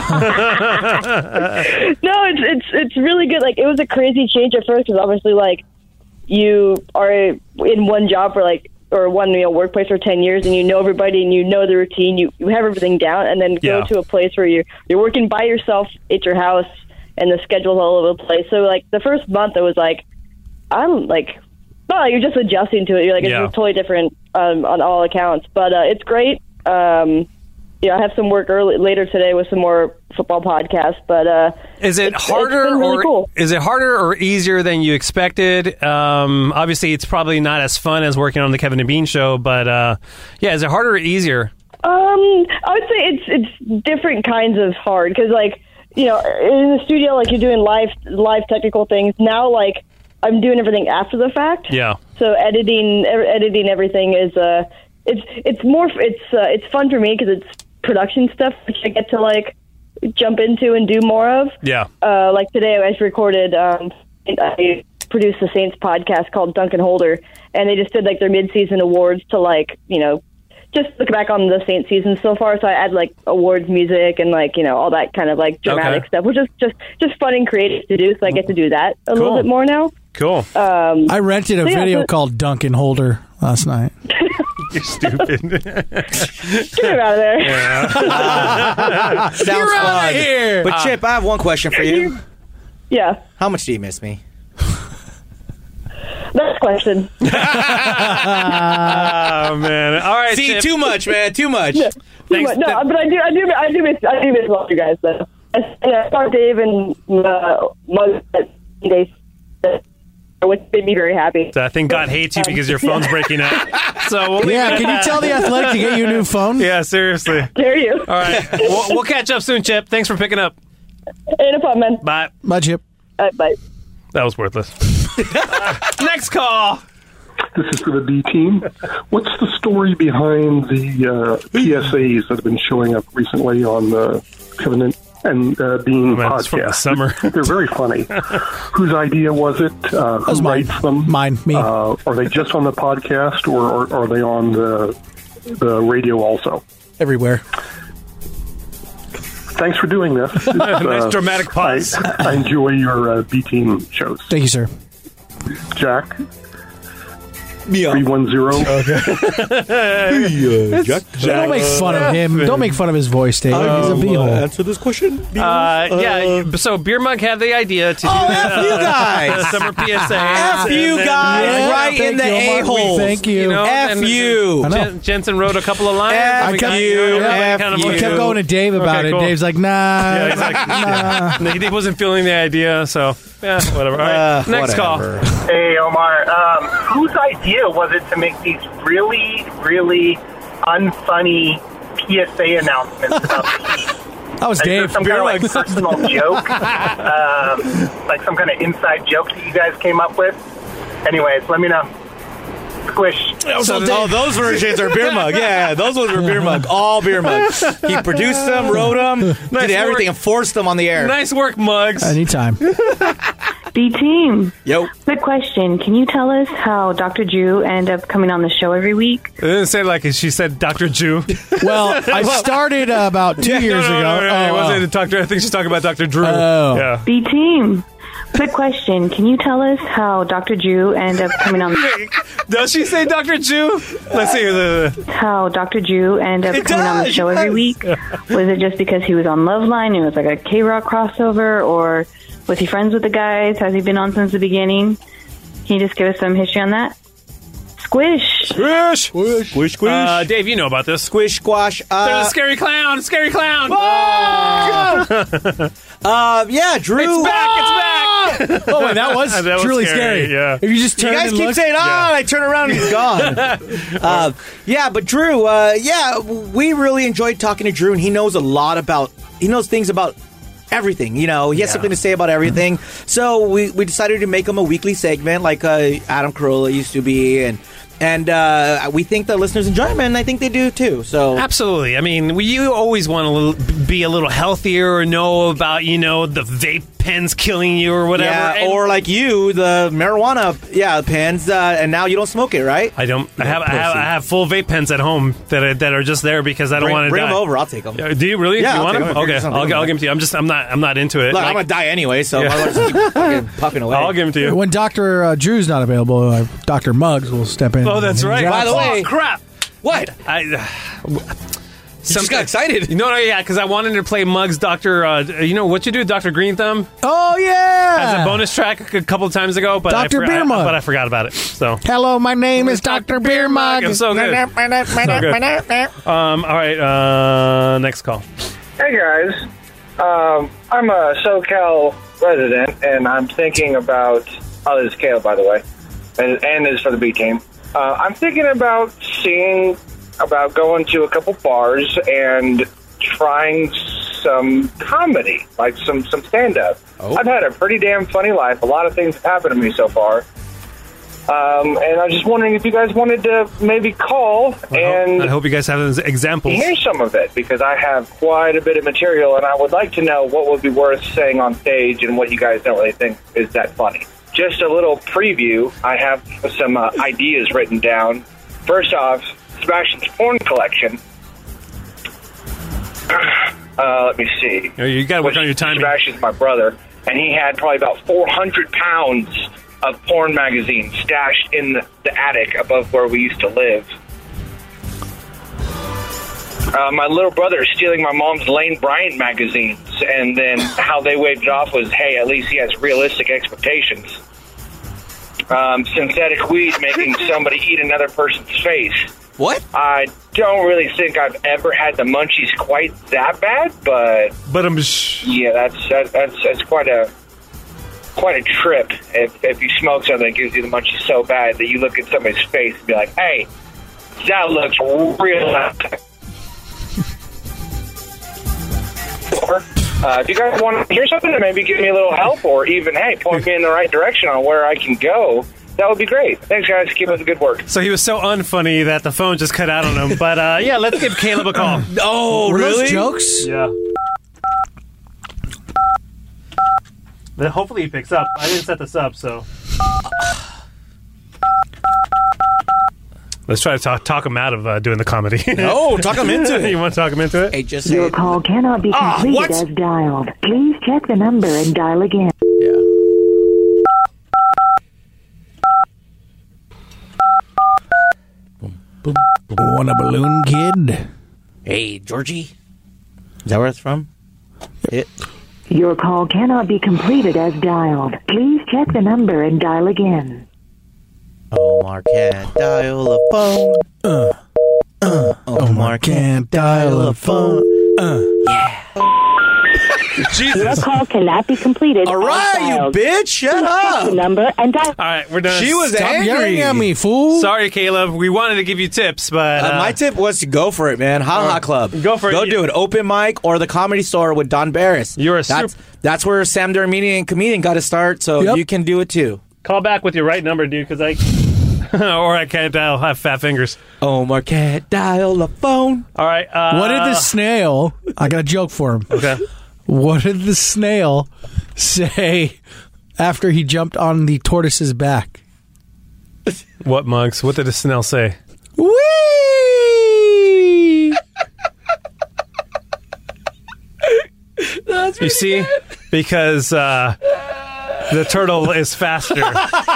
it's really good. Like, it was a crazy change at first because obviously, like, you are in one job for or one workplace for 10 years, and you know everybody, and you know the routine. You have everything down, and then go to a place where you're working by yourself at your house, and the schedule's all over the place. So like the first month, I was like, I'm like. No, you're just adjusting to it. You're like, it's totally different on all accounts. But it's great. I have some work later today with some more football podcasts. But is it harder really cool. Is it harder or easier than you expected? Obviously, it's probably not as fun as working on the Kevin and Bean show. But is it harder or easier? I would say it's different kinds of hard because in the studio, like you're doing live technical things now, like. I'm doing everything after the fact. Yeah. So editing everything is it's fun for me because it's production stuff which I get to jump into and do more of. Yeah. Like today I recorded. I produced the Saints podcast called Duncan Holder, and they just did their mid-season awards to just look back on the Saints season so far. So I add awards music and all that kind of dramatic stuff, which is just fun and creative to do. So I get to do that a little bit more now. Cool. I rented a video called Duncan Holder last night. You're stupid. Get him out of there. Yeah. Sounds You're fun. out of here. But Chip, I have one question for you. Yeah. How much do you miss me? Next question. Oh man! All right. See, Chip. too much, man. Too much. Yeah, too much. No, but I do miss all you guys though. I saw Dave and Mug days, which made me very happy. So I think God hates you because your phone's breaking up. So we'll can you tell the Athletic to get you a new phone? Yeah, seriously. Dare you? All right, we'll catch up soon, Chip. Thanks for picking up. Hey, no problem, man. Bye. Bye, Chip. Bye. That was worthless. Next call. This is for the B team. What's the story behind the PSAs that have been showing up recently on the Kevin and Bean podcast? From the summer. They're very funny. Whose idea was it? Who writes them? Mine. Me. Are they just on the podcast, or are they on the radio also? Everywhere. Thanks for doing this. Nice dramatic pause. I enjoy your B team shows. Thank you, sir. Jack. Yeah. 310. Jack. Don't make fun of him. Don't make fun of his voice, Dave. He's a beehole. Answer this question. So Beer Mug had the idea to do F you guys. summer PSA. F you guys right in the a-hole. Thank you. F you. Jensen wrote a couple of lines. F you. I kept going to Dave about it. Cool. Dave's like, nah. Yeah, exactly. He wasn't feeling the idea, so whatever. All right, next call. Hey, Omar. Whose idea was it to make these really, really unfunny PSA announcements about the Heat? That was Dave. Some kind of personal joke, like some kind of inside joke that you guys came up with. Anyways, let me know. Squish. Those versions are Beer Mug. Yeah, those ones were Beer Mug. All Beer Mug. He produced them, wrote them, did everything, and forced them on the air. Nice work, Mugs. Anytime. B-Team. Yo. Quick question. Can you tell us how Dr. Drew ended up coming on the show every week? It didn't say like she said Dr. Jew. Well, I started about 2 years ago. It wasn't Dr. I think she's talking about Dr. Drew. Yeah. B-Team. Quick question. Can you tell us how Dr. Drew ended up coming on Does she say Dr. Jew? Let's see. How Dr. Drew ended up coming on the show every week? Was it just because he was on Loveline? It was like a K-Rock crossover? Or was he friends with the guys? Has he been on since the beginning? Can you just give us some history on that? Squish. Squish. Squish. Squish. Squish. Dave, you know about this. Squish. Squash. There's a scary clown. Scary clown. Yeah, Drew. It's back. Oh, wait, that was truly scary. Yeah. If you just turn You guys and keep look, saying, and I turn around and he's gone. Yeah, but Drew, we really enjoyed talking to Drew, and he knows things about everything. You know, he has something to say about everything. So we decided to make him a weekly segment like Adam Carolla used to be, and we think the listeners enjoy him, and I think they do too. So absolutely. I mean, you always want to be a little healthier or know about, the vape pens killing you or whatever. Yeah, or like you, the marijuana, pens, and now you don't smoke it, right? I don't. I have full vape pens at home that are just there because I don't want to die. Bring them over. I'll take them. Do you really? Yeah, you want them? Okay, I'll give them to you. I'm not into it. Look, I'm gonna die anyway, so I'll just keep fucking puffing away. I'll give them to you. when Dr. Drew's not available, Dr. Muggs will step in. Oh, that's right. By the way, crap. What? Just got excited. No, because I wanted to play Muggs Dr. What you do, Dr. Green Thumb? Oh, yeah. As a bonus track a couple of times ago, but Dr. Beer Mug. But I forgot about it. So hello, my name is Dr. Beer Mug. It's so good. So good. All right, next call. Hey guys, I'm a SoCal resident, and I'm thinking about. Oh, this is Caleb, by the way, and this is for the B team. I'm thinking about going to a couple bars and trying some comedy, like some stand-up. Oh. I've had a pretty damn funny life. A lot of things have happened to me so far. And I was just wondering if you guys wanted to maybe call and I hope you guys have examples. hear some of it, because I have quite a bit of material, and I would like to know what would be worth saying on stage and what you guys don't really think is that funny. Just a little preview. I have some ideas written down. First off, Sebastian's porn collection. Let me see. You got to work on your timing. Sebastian's my brother, and he had probably about 400 pounds of porn magazines stashed in the attic above where we used to live. My little brother is stealing my mom's Lane Bryant magazines, and then how they waved it off was, hey, at least he has realistic expectations. Synthetic weed making somebody eat another person's face. What? I don't really think I've ever had the munchies quite that bad, but yeah, that's quite a trip. If you smoke something that gives you the munchies so bad that you look at somebody's face and be like, hey, that looks real nice. If you guys want to hear something and maybe give me a little help, or even, hey, point me in the right direction on where I can go, that would be great. Thanks, guys. Keep up the good work. So he was so unfunny that the phone just cut out on him. But let's give Caleb a call. Oh, Were really? those jokes? Yeah. But hopefully he picks up. I didn't set this up, so. Let's try to talk him out of doing the comedy. No, talk him into it. You want to talk him into it? Hey, just Your call cannot be completed as dialed. Please check the number and dial again. Yeah. Want a balloon, kid? Hey, Georgie. Is that where it's from? Your call cannot be completed as dialed. Please check the number and dial again. Omar can't dial a phone. Omar can't dial a phone. Yeah. Jesus. Your call cannot be completed. All right, you bitch. Shut up. The number and dial. All right, we're done. She was Stop angry yelling at me, fool. Sorry, Caleb. We wanted to give you tips, but my tip was to go for it, man. Hot Club. Go for it. Go do it. Open mic or the Comedy Store with Don Barris. That's where Sam the Armenian comedian got to start, so you can do it too. Call back with your right number, dude, because or I can't dial. I have fat fingers. Omar can't dial a phone. All right. What did the snail... I got a joke for him. Okay. What did the snail say after he jumped on the tortoise's back? What, Mugs? What did the snail say? Whee! You see? Because The turtle is faster. Yeah.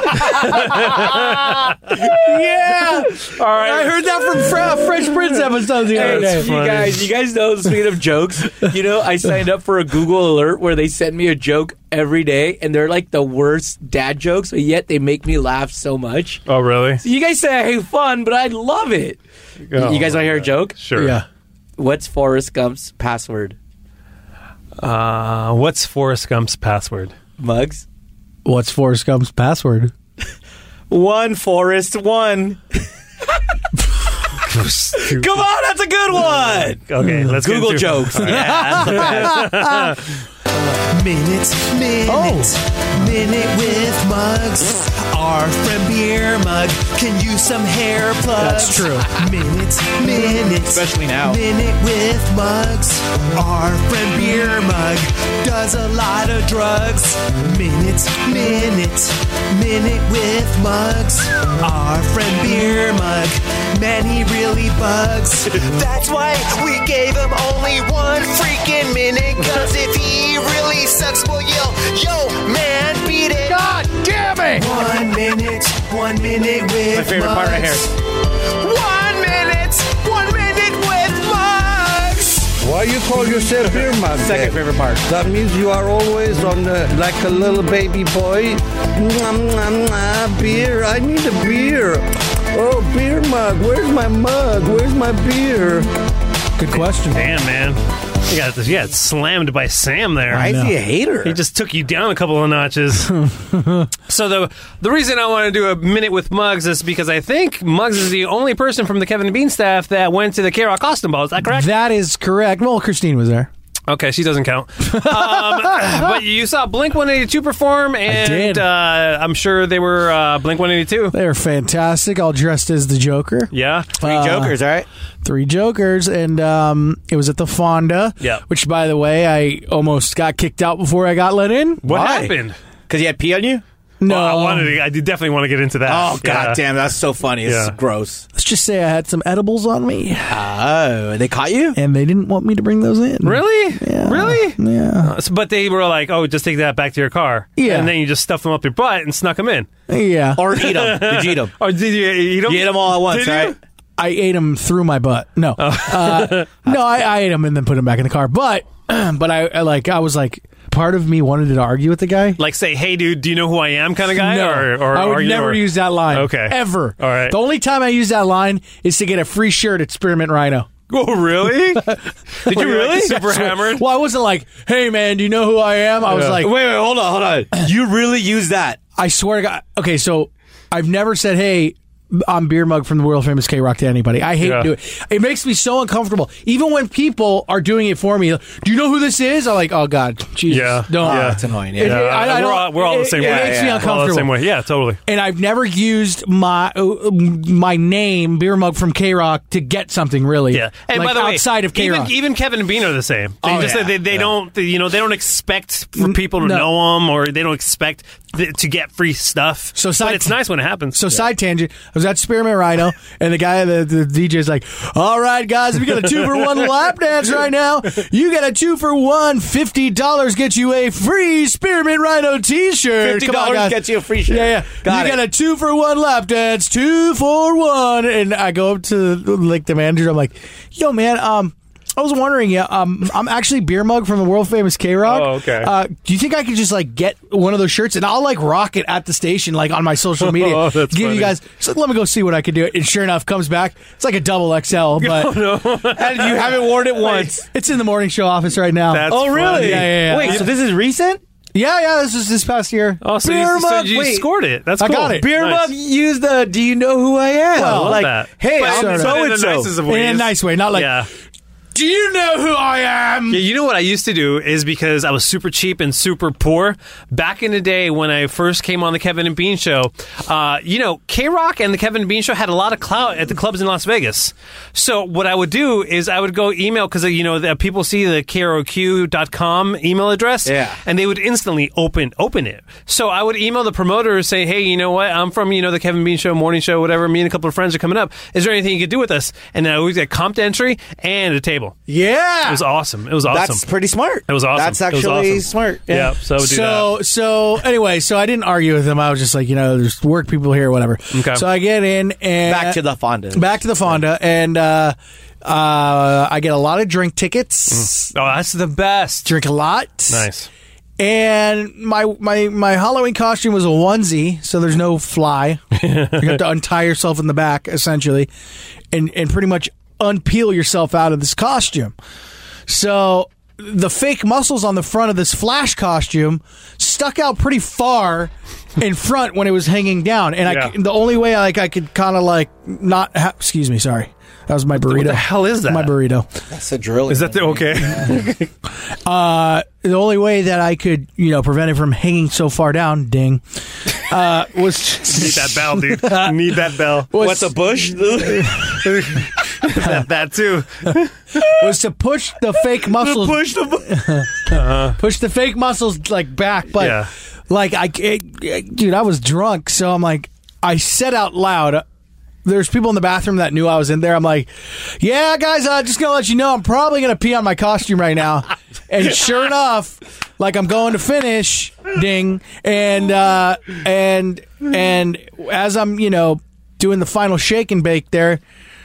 All right. I heard that from Fresh Prince episodes the other day. You guys know, speaking of jokes, I signed up for a Google alert where they send me a joke every day, and they're like the worst dad jokes, but yet they make me laugh so much. Oh, really? So you guys say I hate fun, but I love it. Oh, you guys want to hear a joke? Sure. Yeah. What's Forrest Gump's password? What's Forrest Gump's password? Mugs? What's Forrest Gump's password? 1 Forrest 1. Come on, that's a good one. Okay, let's Google get jokes. Yeah, that's the best. Minute with Mugs. Our friend Beer Mug can use some hair plugs. That's true. Minute. Especially now. Minute with Mugs. Our friend Beer Mug does a lot of drugs. Minute with Mugs. Our friend Beer Mug, man, he really bugs. That's why we gave him only one freaking minute, cause if he really sucks, we'll yell, yo, man, beat it. God damn it! 1 minute with My favorite part right here. 1 minute with Mugs. Why you call yourself Beer Mug? Second favorite part. That means you are always on the, like a little baby boy. Beer, I need a beer. Oh, Beer Mug, where's my mug? Where's my beer? Good question. Damn, man. You got slammed by Sam there. Why is he a hater? He just took you down a couple of notches. So the reason I want to do a minute with Muggs is because I think Muggs is the only person from the Kevin and Bean staff that went to the K-Rock costume ball. Is that correct? That is correct. Well, Christine was there. Okay, she doesn't count. But you saw Blink-182 perform, and I did. I'm sure they were Blink-182. They were fantastic, all dressed as the Joker. Yeah. 3 Jokers, all right? 3 Jokers, and it was at the Fonda, which, by the way, I almost got kicked out before I got let in. What happened? Because you had pee on you? No. Well, I definitely want to get into that. Oh, God damn, that's so funny. It's gross. Let's just say I had some edibles on me. Oh, they caught you? And they didn't want me to bring those in. Really? Yeah. Really? Yeah. But they were like, oh, just take that back to your car. Yeah. And then you just stuffed them up your butt and snuck them in. Yeah. Or eat them. Did you eat them? Or did you eat them? You ate them all at once, right? I ate them through my butt. No. No, I ate them and then put them back in the car. But I was like, part of me wanted to argue with the guy. Like say, hey, dude, do you know who I am kind of guy? No. Or I would never use that line. Okay. Ever. All right. The only time I use that line is to get a free shirt at Spearmint Rhino. Oh, really? Did you really? Like, super hammered? Well, I wasn't like, hey, man, do you know who I am? I was like... Wait, hold on. You really use that? I swear to God. Okay, so I've never said, hey... I'm Beer Mug from the world famous K-Rock to anybody. I hate doing it. It makes me so uncomfortable. Even when people are doing it for me, do you know who this is? I'm like, oh God, Jesus, don't. That's annoying. Yeah. We're all the same way. It makes me uncomfortable. We're all the same way. Yeah, totally. And I've never used my name, Beer Mug from K-Rock, to get something really. Yeah. And like by the way, outside of K-Rock, even Kevin and Bean are the same. They don't expect for people to know them, or they don't expect to get free stuff. But it's nice when it happens. So side tangent, I was at Spearmint Rhino, and the guy, the DJ's like, all right, guys, if you got a 2-for-1 lap dance right now, you get a 2-for-1, $50 gets you a free Spearmint Rhino t-shirt. $50 gets you a free shirt. Yeah. You get a 2-for-1 lap dance, 2-for-1. And I go up to like the manager, I'm like, yo, man, I was wondering, I'm actually Beer Mug from the world famous K-Rock. Oh, okay. Do you think I could just like get one of those shirts and I'll like rock it at the station, like on my social media? Oh, that's give funny. you guys. So let me go see what I could do. And sure enough, comes back. It's like a double XL, but And you haven't worn it once. it's in the morning show office right now. That's Oh, really? funny. Yeah. Wait, so this is recent? Yeah. This was this past year. Oh, so Beer you Mug, you scored it. That's I cool. got it. Beer Nice. Mug used the "Do you know who I am?" Well, like, that. hey, But I'm in the nicest so-and-so. of In ways. a nice way, not like, Yeah. do you know who I am? Yeah, you know what I used to do is because I was super cheap and super poor. Back in the day when I first came on the Kevin and Bean Show, K-Rock and the Kevin and Bean Show had a lot of clout at the clubs in Las Vegas. So what I would do is I would go email, because, the people see the KROQ.com email address, and they would instantly open it. So I would email the promoter and say, hey, you know what? I'm from, the Kevin and Bean Show, morning show, whatever. Me and a couple of friends are coming up. Is there anything you could do with us? And then I always get comped entry and a table. table. Yeah. It was awesome. It was awesome. That's pretty smart. It was awesome. That's It was actually awesome. smart. Yeah. So do that. So anyway, so I didn't argue with him. I was just like, there's work people here, whatever. Okay. So I get in and Back to the Fonda. and I get a lot of drink tickets. Oh, that's the best. Drink a lot. Nice. And my Halloween costume was a onesie, so there's no fly. You have to untie yourself in the back, essentially, and pretty much unpeel yourself out of this costume. So the fake muscles on the front of this Flash costume stuck out pretty far in front when it was hanging down. And the only way I could kind of not excuse me, sorry. That was my burrito. What the hell is that? My burrito. That's a drill. Is that okay? The only way that I could, prevent it from hanging so far down, ding, was Need that bell, dude. Need that bell. What's a bush? that too. Was to push the fake muscles. Push the fake muscles back, but dude, I was drunk, so I'm like, I said out loud. There's people in the bathroom that knew I was in there. I'm like, yeah, guys, just going to let you know I'm probably going to pee on my costume right now. And sure enough, I'm going to finish, ding. And as I'm, doing the final shake and bake there,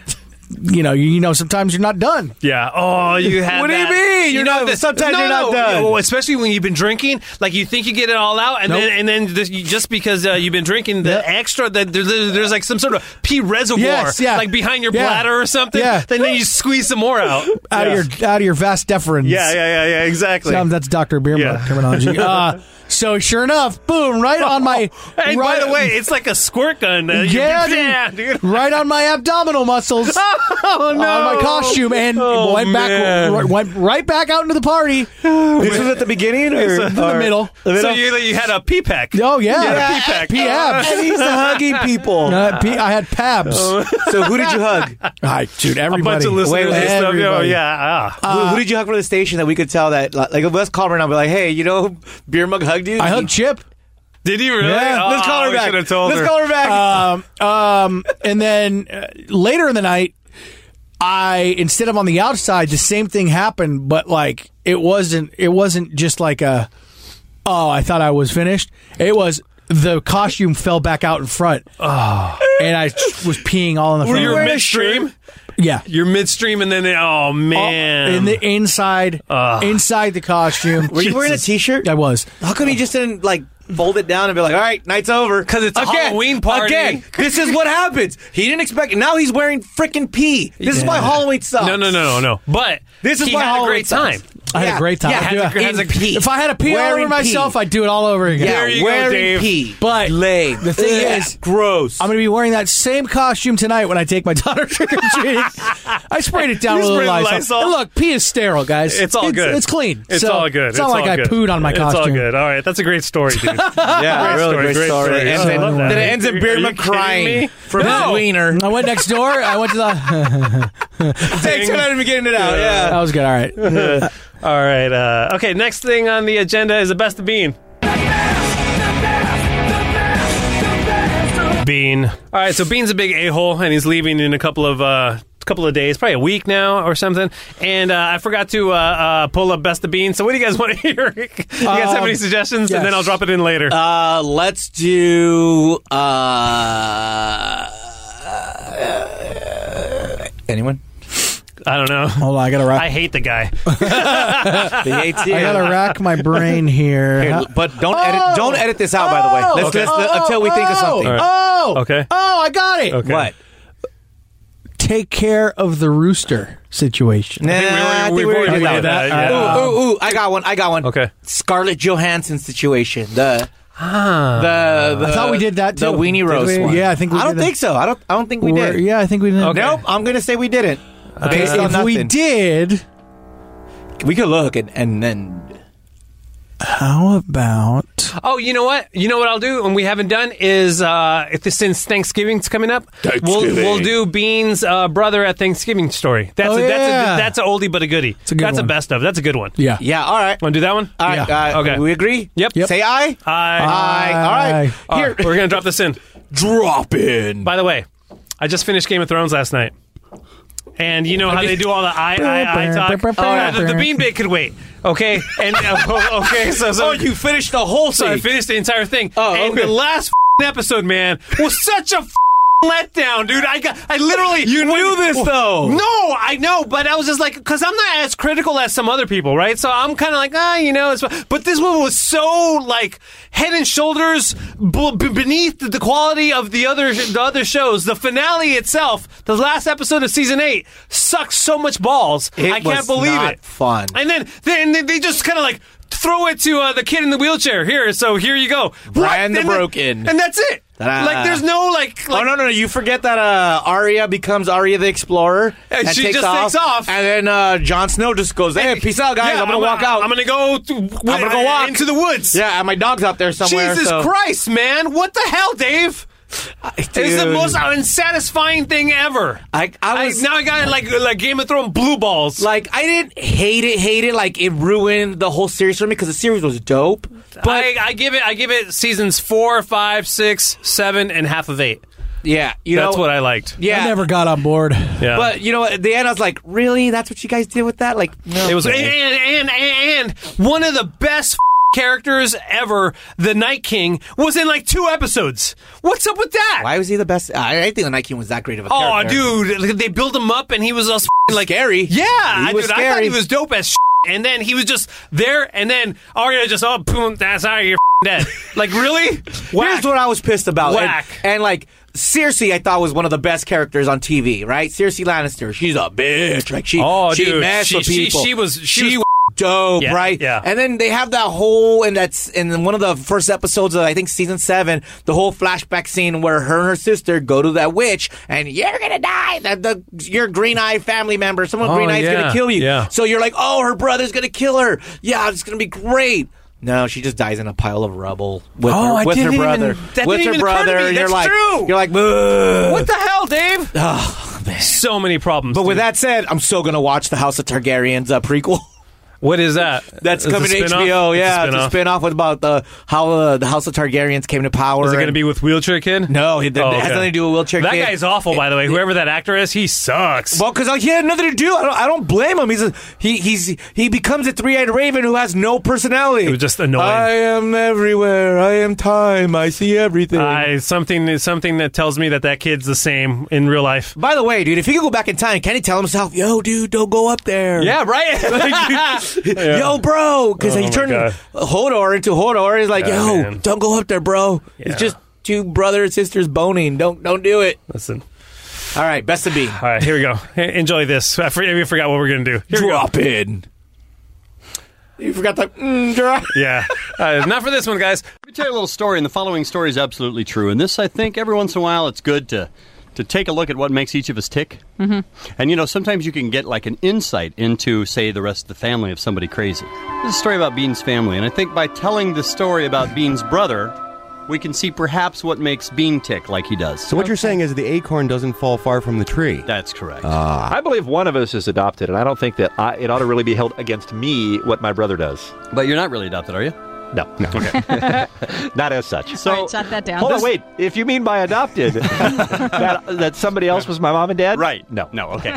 sometimes you're not done. Yeah. Oh, you had What do you that. mean? Sometimes you're not done. Oh, especially when you've been drinking, you think you get it all out, and then just because you've been drinking the extra, that there's some sort of pee reservoir, Yes, yeah. behind your bladder or something. Yeah. Then you squeeze some more out Out of your vas deferens. Yeah. Exactly. That's Dr. Beermug terminology. So sure enough, boom, right on my. Hey, by the way, it's like a squirt gun. Dude, right on my abdominal muscles. Oh no! On my costume, and went right back out into the party. This was at the beginning or in the middle? So you had a pee pack. Oh yeah, You had a pee pack. pee abs. And he's hugging people. I had pabs. So who did you hug? Dude, everybody. A bunch of listeners and stuff. Oh, Everybody. yeah. Who did you hug for the station that we could tell that? Let's call her now and be like, hey, Beer Mug hugged you? I hugged Chip. Did you really? Yeah. Let's call her we back. should have told Let's her. call her back. And then later in the night, instead of on the outside, the same thing happened, but it wasn't just I thought I was finished. It was the costume fell back out in front. Oh. And I was peeing all in the front. Were you midstream? Yeah. You're midstream, and then oh man, in the inside the costume. Were you wearing a t-shirt? I was. How come you just didn't fold it down and be like, all right, night's over? Because it's a Halloween party. Again, this is what happens. He didn't expect it. Now he's wearing freaking pee. This is why Halloween sucks. No. But This is he why had a Halloween great time. sucks. I had a great time. If I had to pee all over Wearing myself, pee. I'd do it all over again. There you go, wearing Dave. pee. But lame. the thing is, gross. I'm going to be wearing that same costume tonight when I take my daughter trick or treating. I sprayed it down You with a little sprayed Lysol. Lysol? And look, pee is sterile, guys. It's all good. It's clean. It's So, all good. It's not like all I good. pooed on my costume. It's all good. All right, that's a great story, dude. Yeah, Great story. And I love that. then it ends in Beer Are you Mug crying kidding me? from his wiener. I went next door. I went to the. Thanks for letting me get it out. Yeah. That was good. All right. All right. Okay, next thing on the agenda is the best of Bean. Bean. All right, so Bean's a big a-hole, and he's leaving in a couple of days, probably a week now or something. And I forgot to pull up best of Bean. So what do you guys want to hear? You guys have any suggestions? yes. And then I'll drop it in later. Let's do. Anyone? I don't know. Hold on. I got to rack. I hate the guy. He hates you. I got to rack my brain here. Here, but don't edit this out. By the way, let's until we think of something. Okay. Oh, I got it. Okay. What? Take care of the rooster situation. Nah, I think we already did did that. Yeah. Ooh, I got one. Okay. Scarlett Johansson situation. The I thought we did that too. The weenie Did roast we? one. Yeah, I think we I don't did think so. I don't think we did. Yeah, I think we did. Okay. Nope. I'm gonna say we didn't. Based on If we nothing. did, we could look and then. how about? Oh, you know what? You know what I'll do, and we haven't done is since Thanksgiving's coming up, we'll do Bean's brother at Thanksgiving story. That's that's an oldie but a goodie. That's a best of. That's a good one. Yeah. Yeah. All right. Want to do that one? All right. Yeah. Okay. We agree. Yep. Say aye. Aye. All right. Here, we're gonna drop this in. Drop in. By the way, I just finished Game of Thrones last night. And you know how they do all the I talk? The bean bit could wait. Okay? And okay, so you finished the whole So I thing. finished the entire thing. Oh, and okay. the last episode, man, was such a letdown, dude. I literally You knew this, though. No, I know, but I was just like, because I'm not as critical as some other people, right? So I'm kind of like, it's, but this one was so like head and shoulders beneath the quality of the other shows. The finale itself, the last episode of season 8, sucks so much balls. I can't believe not it. Fun. And then they just kind of like throw it to the kid in the wheelchair. Here you go. Brian the And Broken. and that's it. Ta-da. Like, there's no like. Oh no! You forget that Arya becomes Arya the Explorer, And she just takes off. and then Jon Snow just goes, "Hey, peace out, guys! Yeah, I'm gonna walk out. I'm gonna go. I'm gonna go walk into the woods. Yeah, and my dog's out there somewhere." Jesus so. Christ, man! What the hell, Dave? It's the most unsatisfying thing ever. Now I got like Game of Thrones blue balls. Like, I didn't hate it. Like, it ruined the whole series for me because the series was dope. But I give it seasons 4, 5, 6, 7, and half of 8. Yeah, that's what I liked. Yeah, I never got on board. Yeah. But you know, at the end, I was like, "Really? That's what you guys did with that?" Like, no. It was, and one of the best characters ever, the Night King, was in like 2 episodes. What's up with that? Why was he the best? I think the Night King was that great of a Oh, character. dude, they built him up, and he was all like scary. Yeah, He was I thought scary. he was dope as. And then he was just there, and then Arya just boom, that's Arya, you're dead. Like, really? Here's what I was pissed about. Whack. And like, Cersei, I thought was one of the best characters on TV. Right? Cersei Lannister. She's a bitch. Like she messed with people. She was dope, Yeah, right? yeah. And then they have that whole, and that's in one of the first episodes of, I think, season 7, the whole flashback scene where her and her sister go to that witch, and you're gonna die. Your green-eyed family member, someone green-eyed's gonna kill you. Yeah. So you're like, oh, her brother's gonna kill her. Yeah, it's gonna be great. No, she just dies in a pile of rubble with her brother. That with didn't her even occur to brother, me. and you're That's like, true. you're like, "Ugh." What the hell, Dave? Oh, man. So many problems. But with that said, I'm still gonna watch the House of Targaryens prequel. What is that? That's Is it coming a to spin-off? HBO. Yeah, It's it's a spin-off about how the House of Targaryens came to power. Is it going to be with Wheelchair Kid? No, it has nothing to do with Wheelchair That Kid. guy's awful, by the way. Whoever that actor is, he sucks. Well, because he had nothing to do. I don't blame him. He becomes a 3-eyed raven who has no personality. It was just annoying. I am everywhere. I am time. I see everything. Something that tells me that kid's the same in real life. By the way, dude, if he could go back in time, can he tell himself, "Yo, dude, don't go up there"? Yeah, right. Yeah. Yo, bro, because he my turned God. Hodor into Hodor. He's like, Yeah, "Yo, man. don't go up there, bro. Yeah. It's just 2 brothers and sisters boning. Don't do it." Listen. All right, best of Bean. All right, here we go. Enjoy this. I forgot what we're going to do. Here Drop in. You forgot the drop. Yeah. Not for this one, guys. Let me tell you a little story, and the following story is absolutely true. And this, I think, every once in a while, it's good to take a look at what makes each of us tick. Mm-hmm. And, you know, sometimes you can get like an insight into, say, the rest of the family of somebody crazy. This is a story about Bean's family, and I think by telling the story about Bean's brother, we can see perhaps what makes Bean tick like he does. So what you're saying is the acorn doesn't fall far from the tree. That's correct. I believe one of us is adopted, and I don't think that it ought to really be held against me what my brother does. But you're not really adopted, are you? No. Okay. Not as such. So, all right, shut that down. Hold on, wait. If you mean by adopted, that somebody else was my mom and dad? Right. No, okay.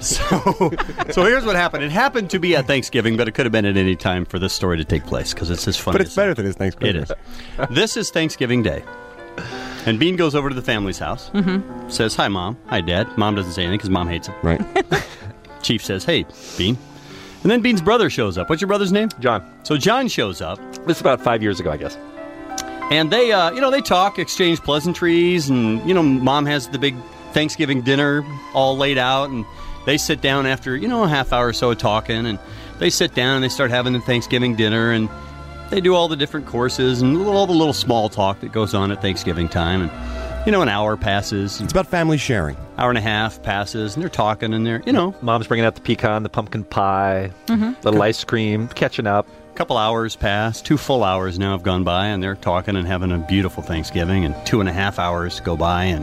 So here's what happened. It happened to be at Thanksgiving, but it could have been at any time for this story to take place because it's as funny. But it's better than his Thanksgiving. It is. This is Thanksgiving Day. And Bean goes over to the family's house, says, "Hi, Mom. Hi, Dad." Mom doesn't say anything because Mom hates him. Right. Chief says, "Hey, Bean." And then Bean's brother shows up. What's your brother's name? John. So John shows up. This is about 5 years ago, I guess. And they, they talk, exchange pleasantries, and, Mom has the big Thanksgiving dinner all laid out, and they sit down after, a half hour or so of talking, and they sit down and they start having the Thanksgiving dinner, and they do all the different courses and all the little small talk that goes on at Thanksgiving time, and, an hour passes. It's about family sharing. Hour and a half passes, and they're talking, and they're, Mom's bringing out the pecan, the pumpkin pie, little ice cream, catching up. Couple hours pass. 2 full hours now have gone by, and they're talking and having a beautiful Thanksgiving, and 2.5 hours go by, and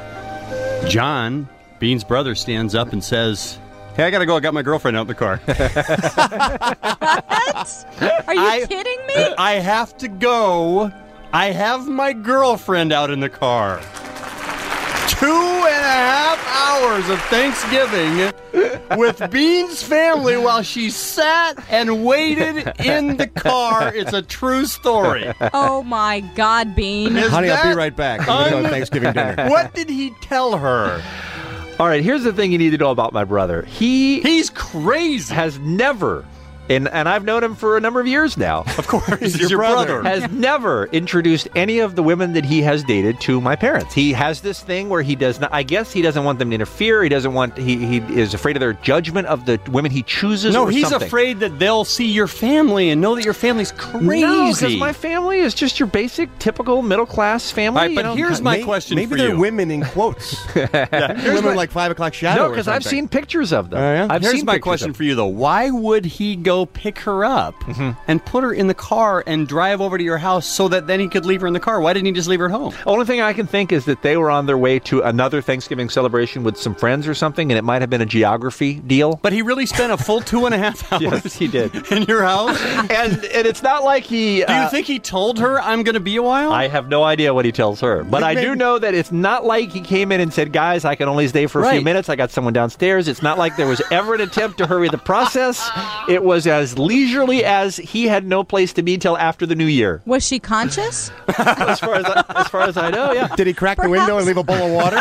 John, Bean's brother, stands up and says, "Hey, I gotta go. I got my girlfriend out in the car." What? Are you kidding me? I have to go. I have my girlfriend out in the car. 2.5 hours of Thanksgiving with Bean's family while she sat and waited in the car. It's a true story. Oh, my God, Bean. Honey, I'll be right back. I'm going to Thanksgiving dinner. What did he tell her? All right, here's the thing you need to know about my brother. He's crazy. Has never, and I've known him for a number of years now. Of course, he's your brother. Has never introduced any of the women that he has dated to my parents. He has this thing where he does not. I guess he doesn't want them to interfere. He doesn't want. He is afraid of their judgment of the women he chooses. No, or he's something. afraid that they'll see your family and know that your family's crazy. No, because my family is just your basic, typical middle class family. All right, but here's my question maybe for they're you. women in quotes. Women like 5 o'clock shadow. No, because I've seen pictures of them. I've Here's seen my pictures question of for you, though. Why would he go pick her up and put her in the car and drive over to your house so that then he could leave her in the car? Why didn't he just leave her at home? Only thing I can think is that they were on their way to another Thanksgiving celebration with some friends or something, and it might have been a geography deal. But he really spent a full 2.5 hours Yes, he did. in your house? And it's not like he... Do you think he told her, I'm going to be a while? I have no idea what he tells her. But I do know that it's not like he came in and said, guys, I can only stay for a few minutes. I got someone downstairs. It's not like there was ever an attempt to hurry the process. It was as leisurely as he had no place to be till after the new year. Was she conscious? As far as I know, yeah. Did he crack the window and leave a bowl of water?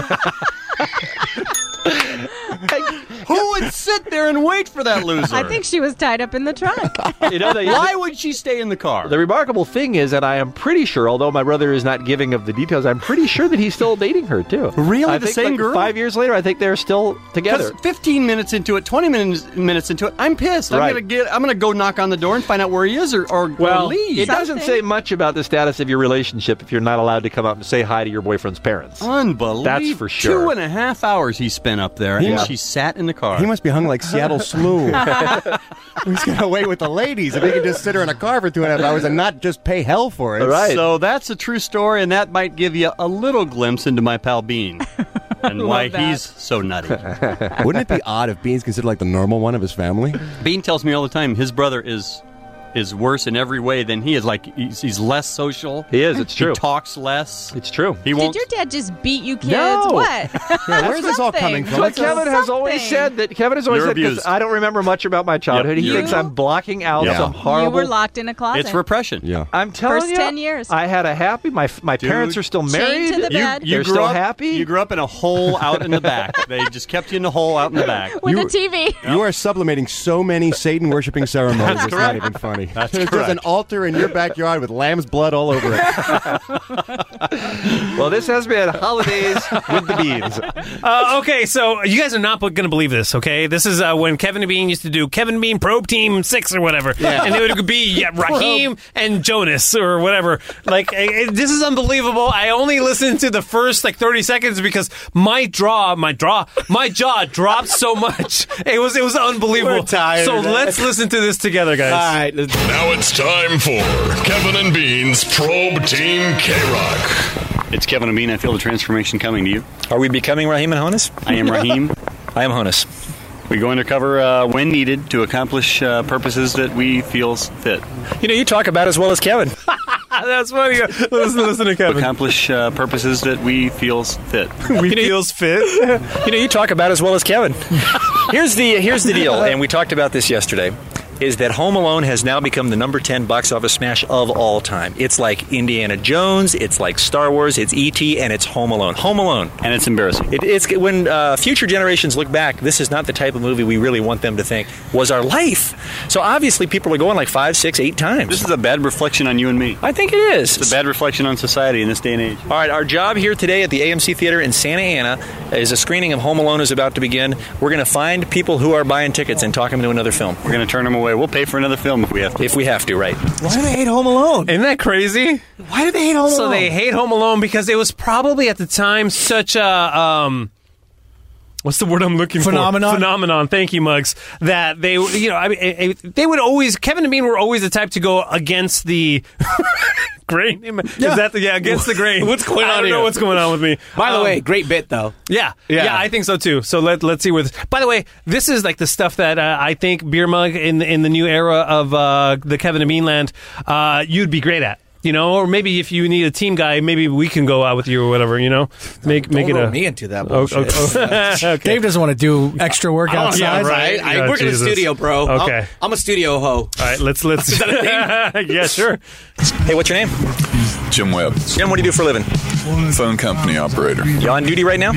Who would sit there and wait for that loser? I think she was tied up in the trunk. Why would she stay in the car? The remarkable thing is, and I am pretty sure, although my brother is not giving of the details, I'm pretty sure that he's still dating her, too. Really? I The think, same like, girl? 5 years later, I think they're still together. 15 minutes into it, 20 minutes into it, I'm pissed. Right. I'm gonna go knock on the door and find out where he is or leave. It doesn't say much about the status of your relationship if you're not allowed to come up and say hi to your boyfriend's parents. Unbelievable. That's for sure. 2.5 hours he spent up there, and she sat in the car. He must be hung like Seattle Slew. He's going to wait with the ladies. If he could just sit her in a car for 2.5 hours and not just pay hell for it. Right. So that's a true story, and that might give you a little glimpse into my pal Bean and why he's so nutty. Wouldn't it be odd if Bean's considered like the normal one of his family? Bean tells me all the time his brother is worse in every way than he is. Like, he's less social. He is, it's true. He talks less. It's true. He won't. Did your dad just beat you kids? No. What? Yeah, where's this all coming from? But Kevin has always said that. Kevin has always You're said, 'cause abused. I don't remember much about my childhood. He Yep. thinks I'm blocking out some horrible. You were locked in a closet. It's repression. Yeah. I'm telling First you, 10 years. I had a happy. My parents are still married. to the bed. They're grew still up, happy. You grew up in a hole out in the back. They just kept you in the hole out in the back. With a TV. You are sublimating so many Satan-worshipping ceremonies. It's not even funny. That's There's correct. an altar in your backyard with lamb's blood all over it. Well, this has been Holidays with the Beans. Okay, so you guys are not going to believe this, okay? This is when Kevin and Bean used to do Kevin Bean Probe Team 6 or whatever. Yeah. And it would be Raheem and Jonas or whatever. Like, this is unbelievable. I only listened to the first, 30 seconds because my jaw dropped so much. It was unbelievable. We're tired So of that. let's listen to this together, guys. All right. Now it's time for Kevin and Bean's Probe Team K-Rock. It's Kevin and Bean. I feel the transformation coming to you. Are we becoming Raheem and Honus? I am Raheem. I am Honus. We go undercover when needed to accomplish purposes that we feel fit. You know, you talk about as well as Kevin. That's funny. Listen to Kevin. Accomplish purposes that we feels fit. Feels fit. You know, you talk about as well as Kevin. Here's the deal, and we talked about this yesterday, is that Home Alone has now become the number 10 box office smash of all time. It's like Indiana Jones, it's like Star Wars, it's E.T., and it's Home Alone. Home Alone. And it's embarrassing. It's when future generations look back, this is not the type of movie we really want them to think was our life. So obviously people are going 5, 6, 8 times. This is a bad reflection on you and me. I think it is. It's a bad reflection on society in this day and age. All right, our job here today at the AMC Theater in Santa Ana is a screening of Home Alone is about to begin. We're going to find people who are buying tickets and talk them into another film. We're going to turn them away. We'll pay for another film if we have to. If we have to, right. Why do they hate Home Alone? Isn't that crazy? Why do they hate Home Alone? So they hate Home Alone because it was probably at the time such a what's the word I'm looking Phenomenon? for? Phenomenon. Thank you, Muggs. That they, they would always. Kevin and Bean were always the type to go against the grain. Is that against the grain? What's going on I don't know here? what's going on with me. By the way, great bit though. Yeah, I think so too. So let's see where this. By the way, this is the stuff that I think Beer Mug in the new era of the Kevin and Bean land, you'd be great at. You know, or maybe if you need a team guy, maybe we can go out with you or whatever. You know, make Don't it roll a me into that bullshit. Okay. Dave doesn't want to do extra work outside. Yeah, right. I work in the Jesus. studio, bro. Okay. I'm a studio hoe. All right, let's. Is that a thing? Yeah, sure. Hey, what's your name? Jim Webb. Jim, what do you do for a living? Phone company operator. You on duty right now?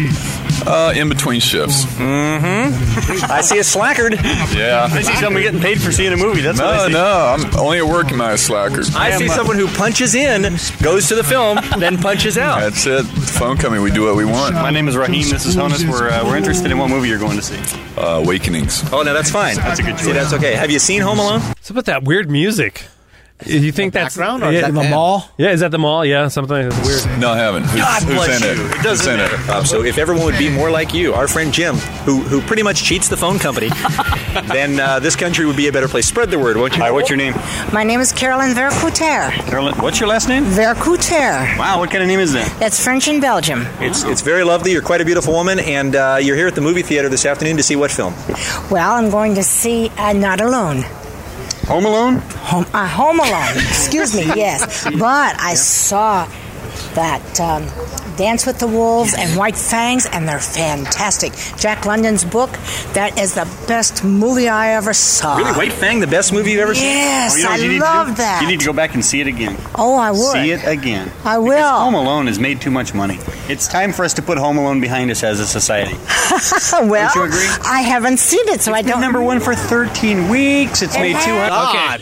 In between shifts. Mm-hmm. I see a slackered. Yeah. I see somebody getting paid for seeing a movie. That's what I see. No, I'm only at work am I a slacker. I see someone who punches in, goes to the film, then punches out. That's it. Phone company, we do what we want. My name is Raheem. This is Honus. We're interested in what movie you're going to see. Awakenings. Oh, no, that's fine. That's a good choice. See, that's okay. Have you seen Home Alone? What's about that weird music? You think that's background or is that the mall? Yeah, is that the mall? Yeah, something that's weird. No, I haven't. God Who's bless in you. it? It doesn't matter. So if everyone would be more like you, our friend Jim, who pretty much cheats the phone company, then this country would be a better place. Spread the word, won't you? All right, what's your name? My name is Caroline Vercouter. Carolyn, what's your last name? Vercouter. Wow, what kind of name is that? That's French in Belgium. It's very lovely. You're quite a beautiful woman, and you're here at the movie theater this afternoon to see what film? Well, I'm going to see Not Alone. Home Alone? Home Alone. Excuse me, yes. But I saw that Dance with the Wolves and White Fangs, and they're fantastic. Jack London's book, that is the best movie I ever saw. Really? White Fang, the best movie you've ever seen? Yes, you know what you need I to love do? that. You need to go back and see it again. Oh, I would. See it again. I will. Because Home Alone has made too much money. It's time for us to put Home Alone behind us as a society. Well, Don't you agree? I haven't seen it, so I don't. Number one for 13 weeks. It's made 200. Okay.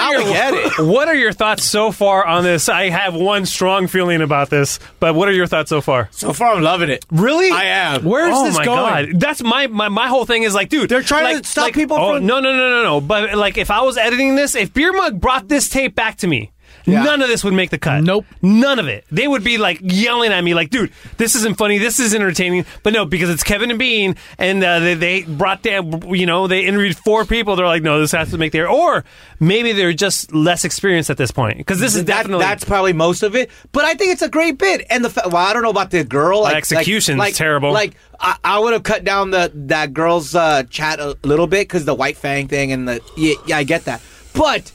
What are your thoughts so far on this? I have one strong feeling about this, but what are your thoughts so far? So far, I'm loving it. Really? I am. Where is oh this my going? God. That's my whole thing is like, dude, they're trying to stop people from. No. But like, if I was editing this, if Beer Mug brought this tape back to me, none of this would make the cut. Nope. None of it. They would be like yelling at me like, dude, this isn't funny. This is entertaining. But no, because it's Kevin and Bean, and they brought down, they interviewed 4 people. They're like, no, this has to make the air. Or maybe they're just less experienced at this point. Because this is definitely. That's probably most of it. But I think it's a great bit. And I don't know about the girl. Execution's terrible. Like, I would have cut down that girl's chat a little bit because the White Fang thing and I get that. But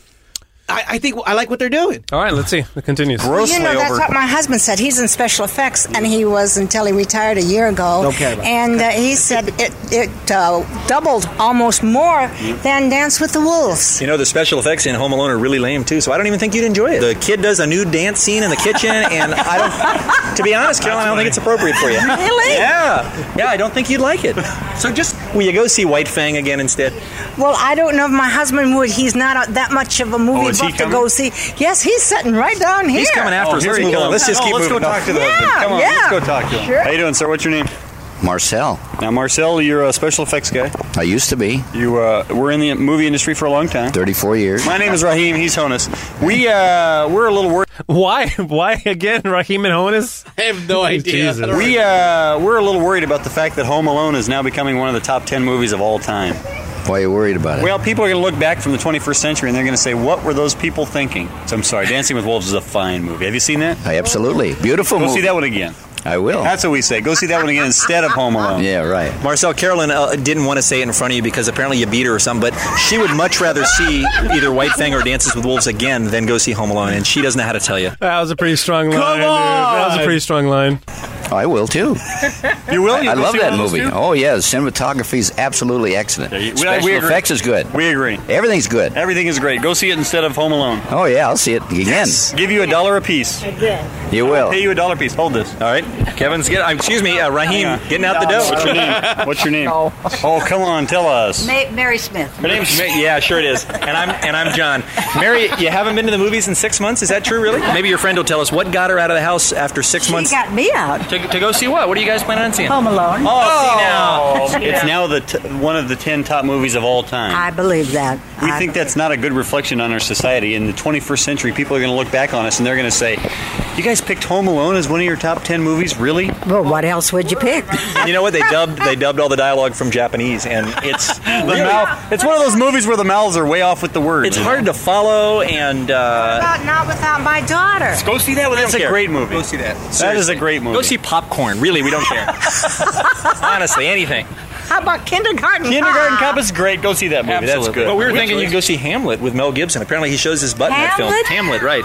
I think I like what they're doing. All right, let's see. It continues. That's what my husband said. He's in special effects, and he was until he retired a year ago. Don't care about and he said it doubled almost more than Dance with the Wolves. You know, the special effects in Home Alone are really lame, too, so I don't even think you'd enjoy it. The kid does a nude dance scene in the kitchen, and I don't... To be honest, Caroline, I don't think it's appropriate for you. Really? Yeah, I don't think you'd like it. So will you go see White Fang again instead? Well, I don't know if my husband would. He's not that much of a movie buff to go see. Yes, he's sitting right down here. He's coming after us. Let's move on. Let's just keep moving. Let's go talk to the husband. Come on, let's go talk to him. Sure. How you doing, sir? What's your name? Marcel. Now, Marcel, you're a special effects guy. I used to be. You were in the movie industry for a long time. 34 years. My name is Raheem. He's Honus. We're a little worried. Why again, Raheem and Honus? I have no idea. Jesus. We're a little worried about the fact that Home Alone is now becoming one of the top 10 movies of all time. Why are you worried about it? Well, people are going to look back from the 21st century and they're going to say, what were those people thinking? So I'm sorry, Dancing with Wolves is a fine movie. Have you seen that? Absolutely. Beautiful movie. Go see that one again. I will. That's what we say. Go see that one again instead of Home Alone. Yeah, right. Marcel, Carolyn didn't want to say it in front of you because apparently you beat her or something, but she would much rather see either White Fang or Dances with Wolves again than go see Home Alone, and she doesn't know how to tell you. That was a pretty strong line. Come on! Dude. That was a pretty strong line. I will, too. You will? I love that movie. Oh, yeah. The cinematography is absolutely excellent. Special effects is good. We agree. Everything's good. Everything is great. Go see it instead of Home Alone. Oh, yeah. I'll see it again. Yes. Give you $1 a piece. Again. You will. I'll pay you $1 a piece. Hold this. All right. Kevin's Raheem getting out the dough. What's your name? What's your name? No. Oh, come on. Tell us. Mary Smith. Her name's Mary. Yeah, sure it is. And I'm John. Mary, you haven't been to the movies in 6 months? Is that true, really? Maybe your friend will tell us what got her out of the house after 6 months. She got me out. To go see what? What are you guys planning on seeing? Home Alone. Oh, see now. It's now one of the 10 top movies of all time. I believe that. We think that's not a good reflection on our society. In the 21st century, people are going to look back on us and they're going to say, you guys picked Home Alone as one of your top 10 movies? Really? Well, what else would you pick? You know what? They dubbed all the dialogue from Japanese, and it's It's one of those movies where the mouths are way off with the words. It's hard to follow, and Not without my daughter. go see that. That's a great movie. Go see that. That is a great movie. Go see Popcorn. Really, we don't care. Honestly, anything. How about Kindergarten Cop is great. Go see that movie. Absolutely. That's good. But we were thinking you'd go see Hamlet with Mel Gibson. Apparently, he shows his butt in that film. Hamlet? Hamlet, right?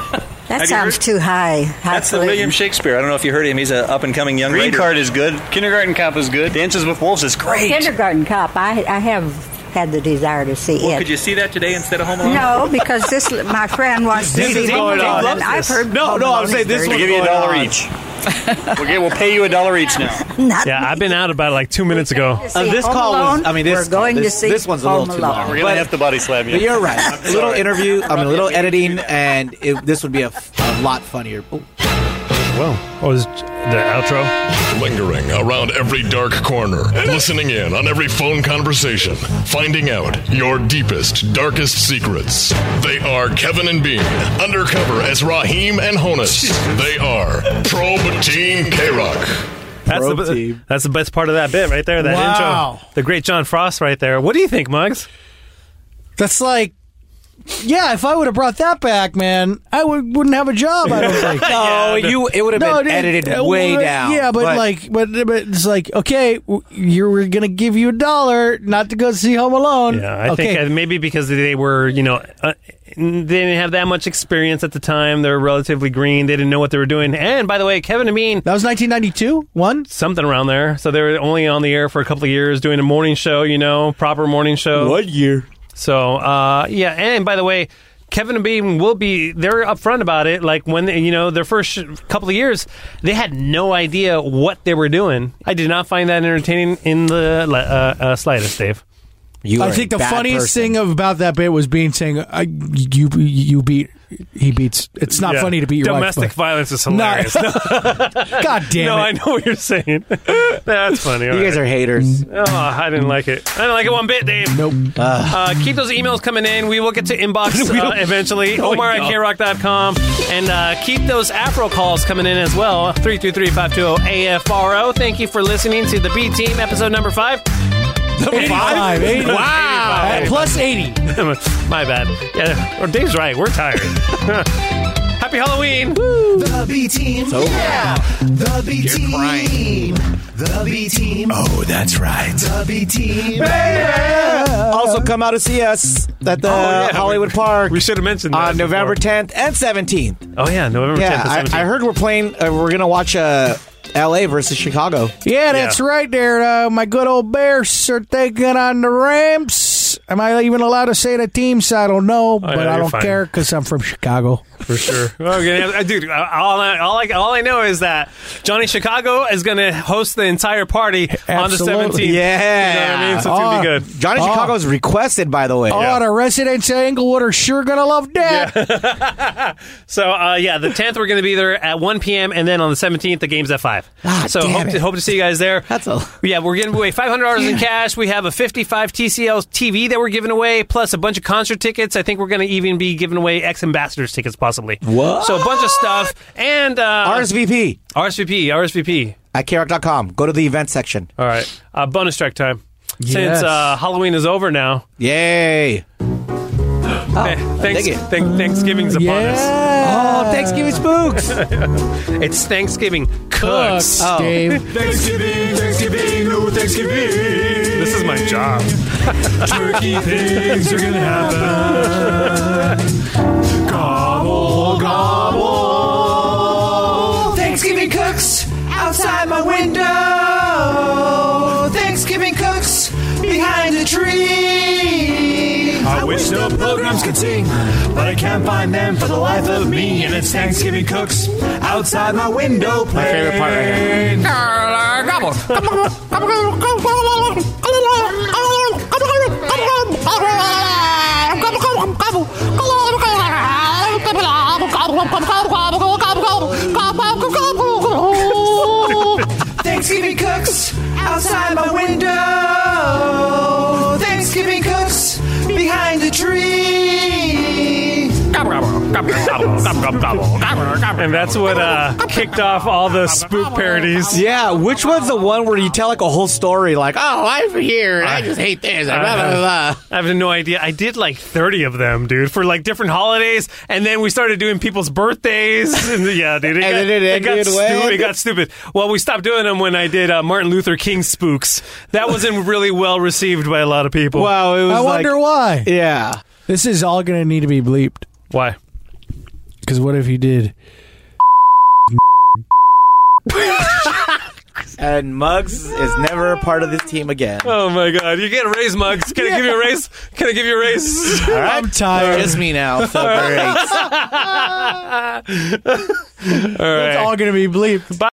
That sounds too high. That's the William Shakespeare. I don't know if you heard him. He's an up-and-coming young Green writer. Card is good. Kindergarten Cop is good. Dances with Wolves is great. Kindergarten Cop. I have had the desire to see it. Could you see that today instead of Home Alone? No, because my friend wants to see Home Alone. And I've heard No, I'm saying this We'll one's give you going $1 on. each. We'll pay you $1 each now. Yeah, I've been out about like 2 minutes ago. This Home call was. Alone, I mean, this we're going to see this one's a little Home too Alone. long. We're going to have to body slam you. But you're right. A little interview. I mean, a little editing, and this would be a lot funnier. Oh. Whoa. What was the outro? Lingering around every dark corner, listening in on every phone conversation, finding out your deepest, darkest secrets. They are Kevin and Bean, undercover as Raheem and Honus. They are Probe Team K-Rock. That's the best part of that bit right there, that Wow. intro. The great John Frost right there. What do you think, Muggs? That's like, yeah, if I would have brought that back, man, I wouldn't have a job, I don't think. It would have been edited way down. Yeah, but it's like, okay, we're going to give you $1 not to go see Home Alone. Yeah, I think maybe because they were, they didn't have that much experience at the time. They were relatively green. They didn't know what they were doing. And by the way, Kevin and Bean. That was 1992? One? Something around there. So they were only on the air for a couple of years doing a morning show, proper morning show. What year? So, yeah. And by the way, Kevin and Bean they're upfront about it. Like when, their first couple of years, they had no idea what they were doing. I did not find that entertaining in the slightest, Dave. I think the funniest thing about that bit was Bean saying, he beats. It's not funny to beat your Domestic wife. violence is hilarious. God damn it. No, I know what you're saying. That's funny. You guys are haters. Oh, I didn't like it. I didn't like it one bit, Dave. Nope. Keep those emails coming in. We will get to inbox eventually. Omar at krock.com. And keep those Afro calls coming in as well. 333-520-AFRO. Thank you for listening to the B Team, episode number 5. Number 5? 80. Wow. 85. Plus 80. My bad. Yeah, Dave's right. We're tired. Happy Halloween. The B Team. Yeah. The B Team. You're crying. The B Team. Oh, that's right. The B Team. Baby. Also, come out to see us at the Hollywood Park. We should have mentioned that on November 10th and 17th. Oh, yeah. November 10th and 17th. I heard we're playing, we're going to watch LA versus Chicago. Yeah, that's right there. My good old Bears are taking on the Rams. Am I even allowed to say the teams? I don't know, but I don't care because I'm from Chicago. For sure. Okay, dude, all I know is that Johnny Chicago is going to host the entire party on the 17th. Yeah. You know what I mean? So it's going to be good. Johnny Chicago's requested, by the way. The residents of Inglewood are sure going to love that. Yeah. So, the 10th, we're going to be there at 1 p.m., and then on the 17th, the game's at 5. So hope to see you guys there. We're giving away $500 in cash. We have a 55 TCL TV that we're giving away, plus a bunch of concert tickets. I think we're going to even be giving away ex-ambassadors tickets, possibly. What? So a bunch of stuff. And RSVP. At krock.com. Go to the event section. All right. Bonus track time. Yes. Since Halloween is over now. Yay. Thanksgiving's upon us. Oh, Thanksgiving spooks. It's Thanksgiving cooks. Dave. Thanksgiving, no Thanksgiving. This is my job. Turkey things are gonna happen. Gobble, gobble. Thanksgiving cooks outside my window. Thanksgiving cooks behind a tree. I wish the programs could sing, but I can't find them for the life of me. And it's Thanksgiving cooks outside my window playing. My favorite part right here. Gobble. Thanksgiving cooks outside my window. Thanksgiving cooks behind the tree. And that's what kicked off all the spook parodies. Yeah, which one's the one where you tell like a whole story, like, oh, I'm here, and I just hate this, blah, blah, blah. I have no idea. I did like 30 of them, dude, for like different holidays, and then we started doing people's birthdays. And yeah, dude, it got stupid. Well, we stopped doing them when I did Martin Luther King spooks. That wasn't really well received by a lot of people. Wow, it was I wonder why. Yeah. This is all going to need to be bleeped. Why? Because what if he did? And Muggs is never a part of this team again. Oh my God! You get a raise, Muggs. Can I give you a raise? Can I give you a raise? All right. I'm tired. Just me now. So great. All right. It's all going to be bleeped. Bye.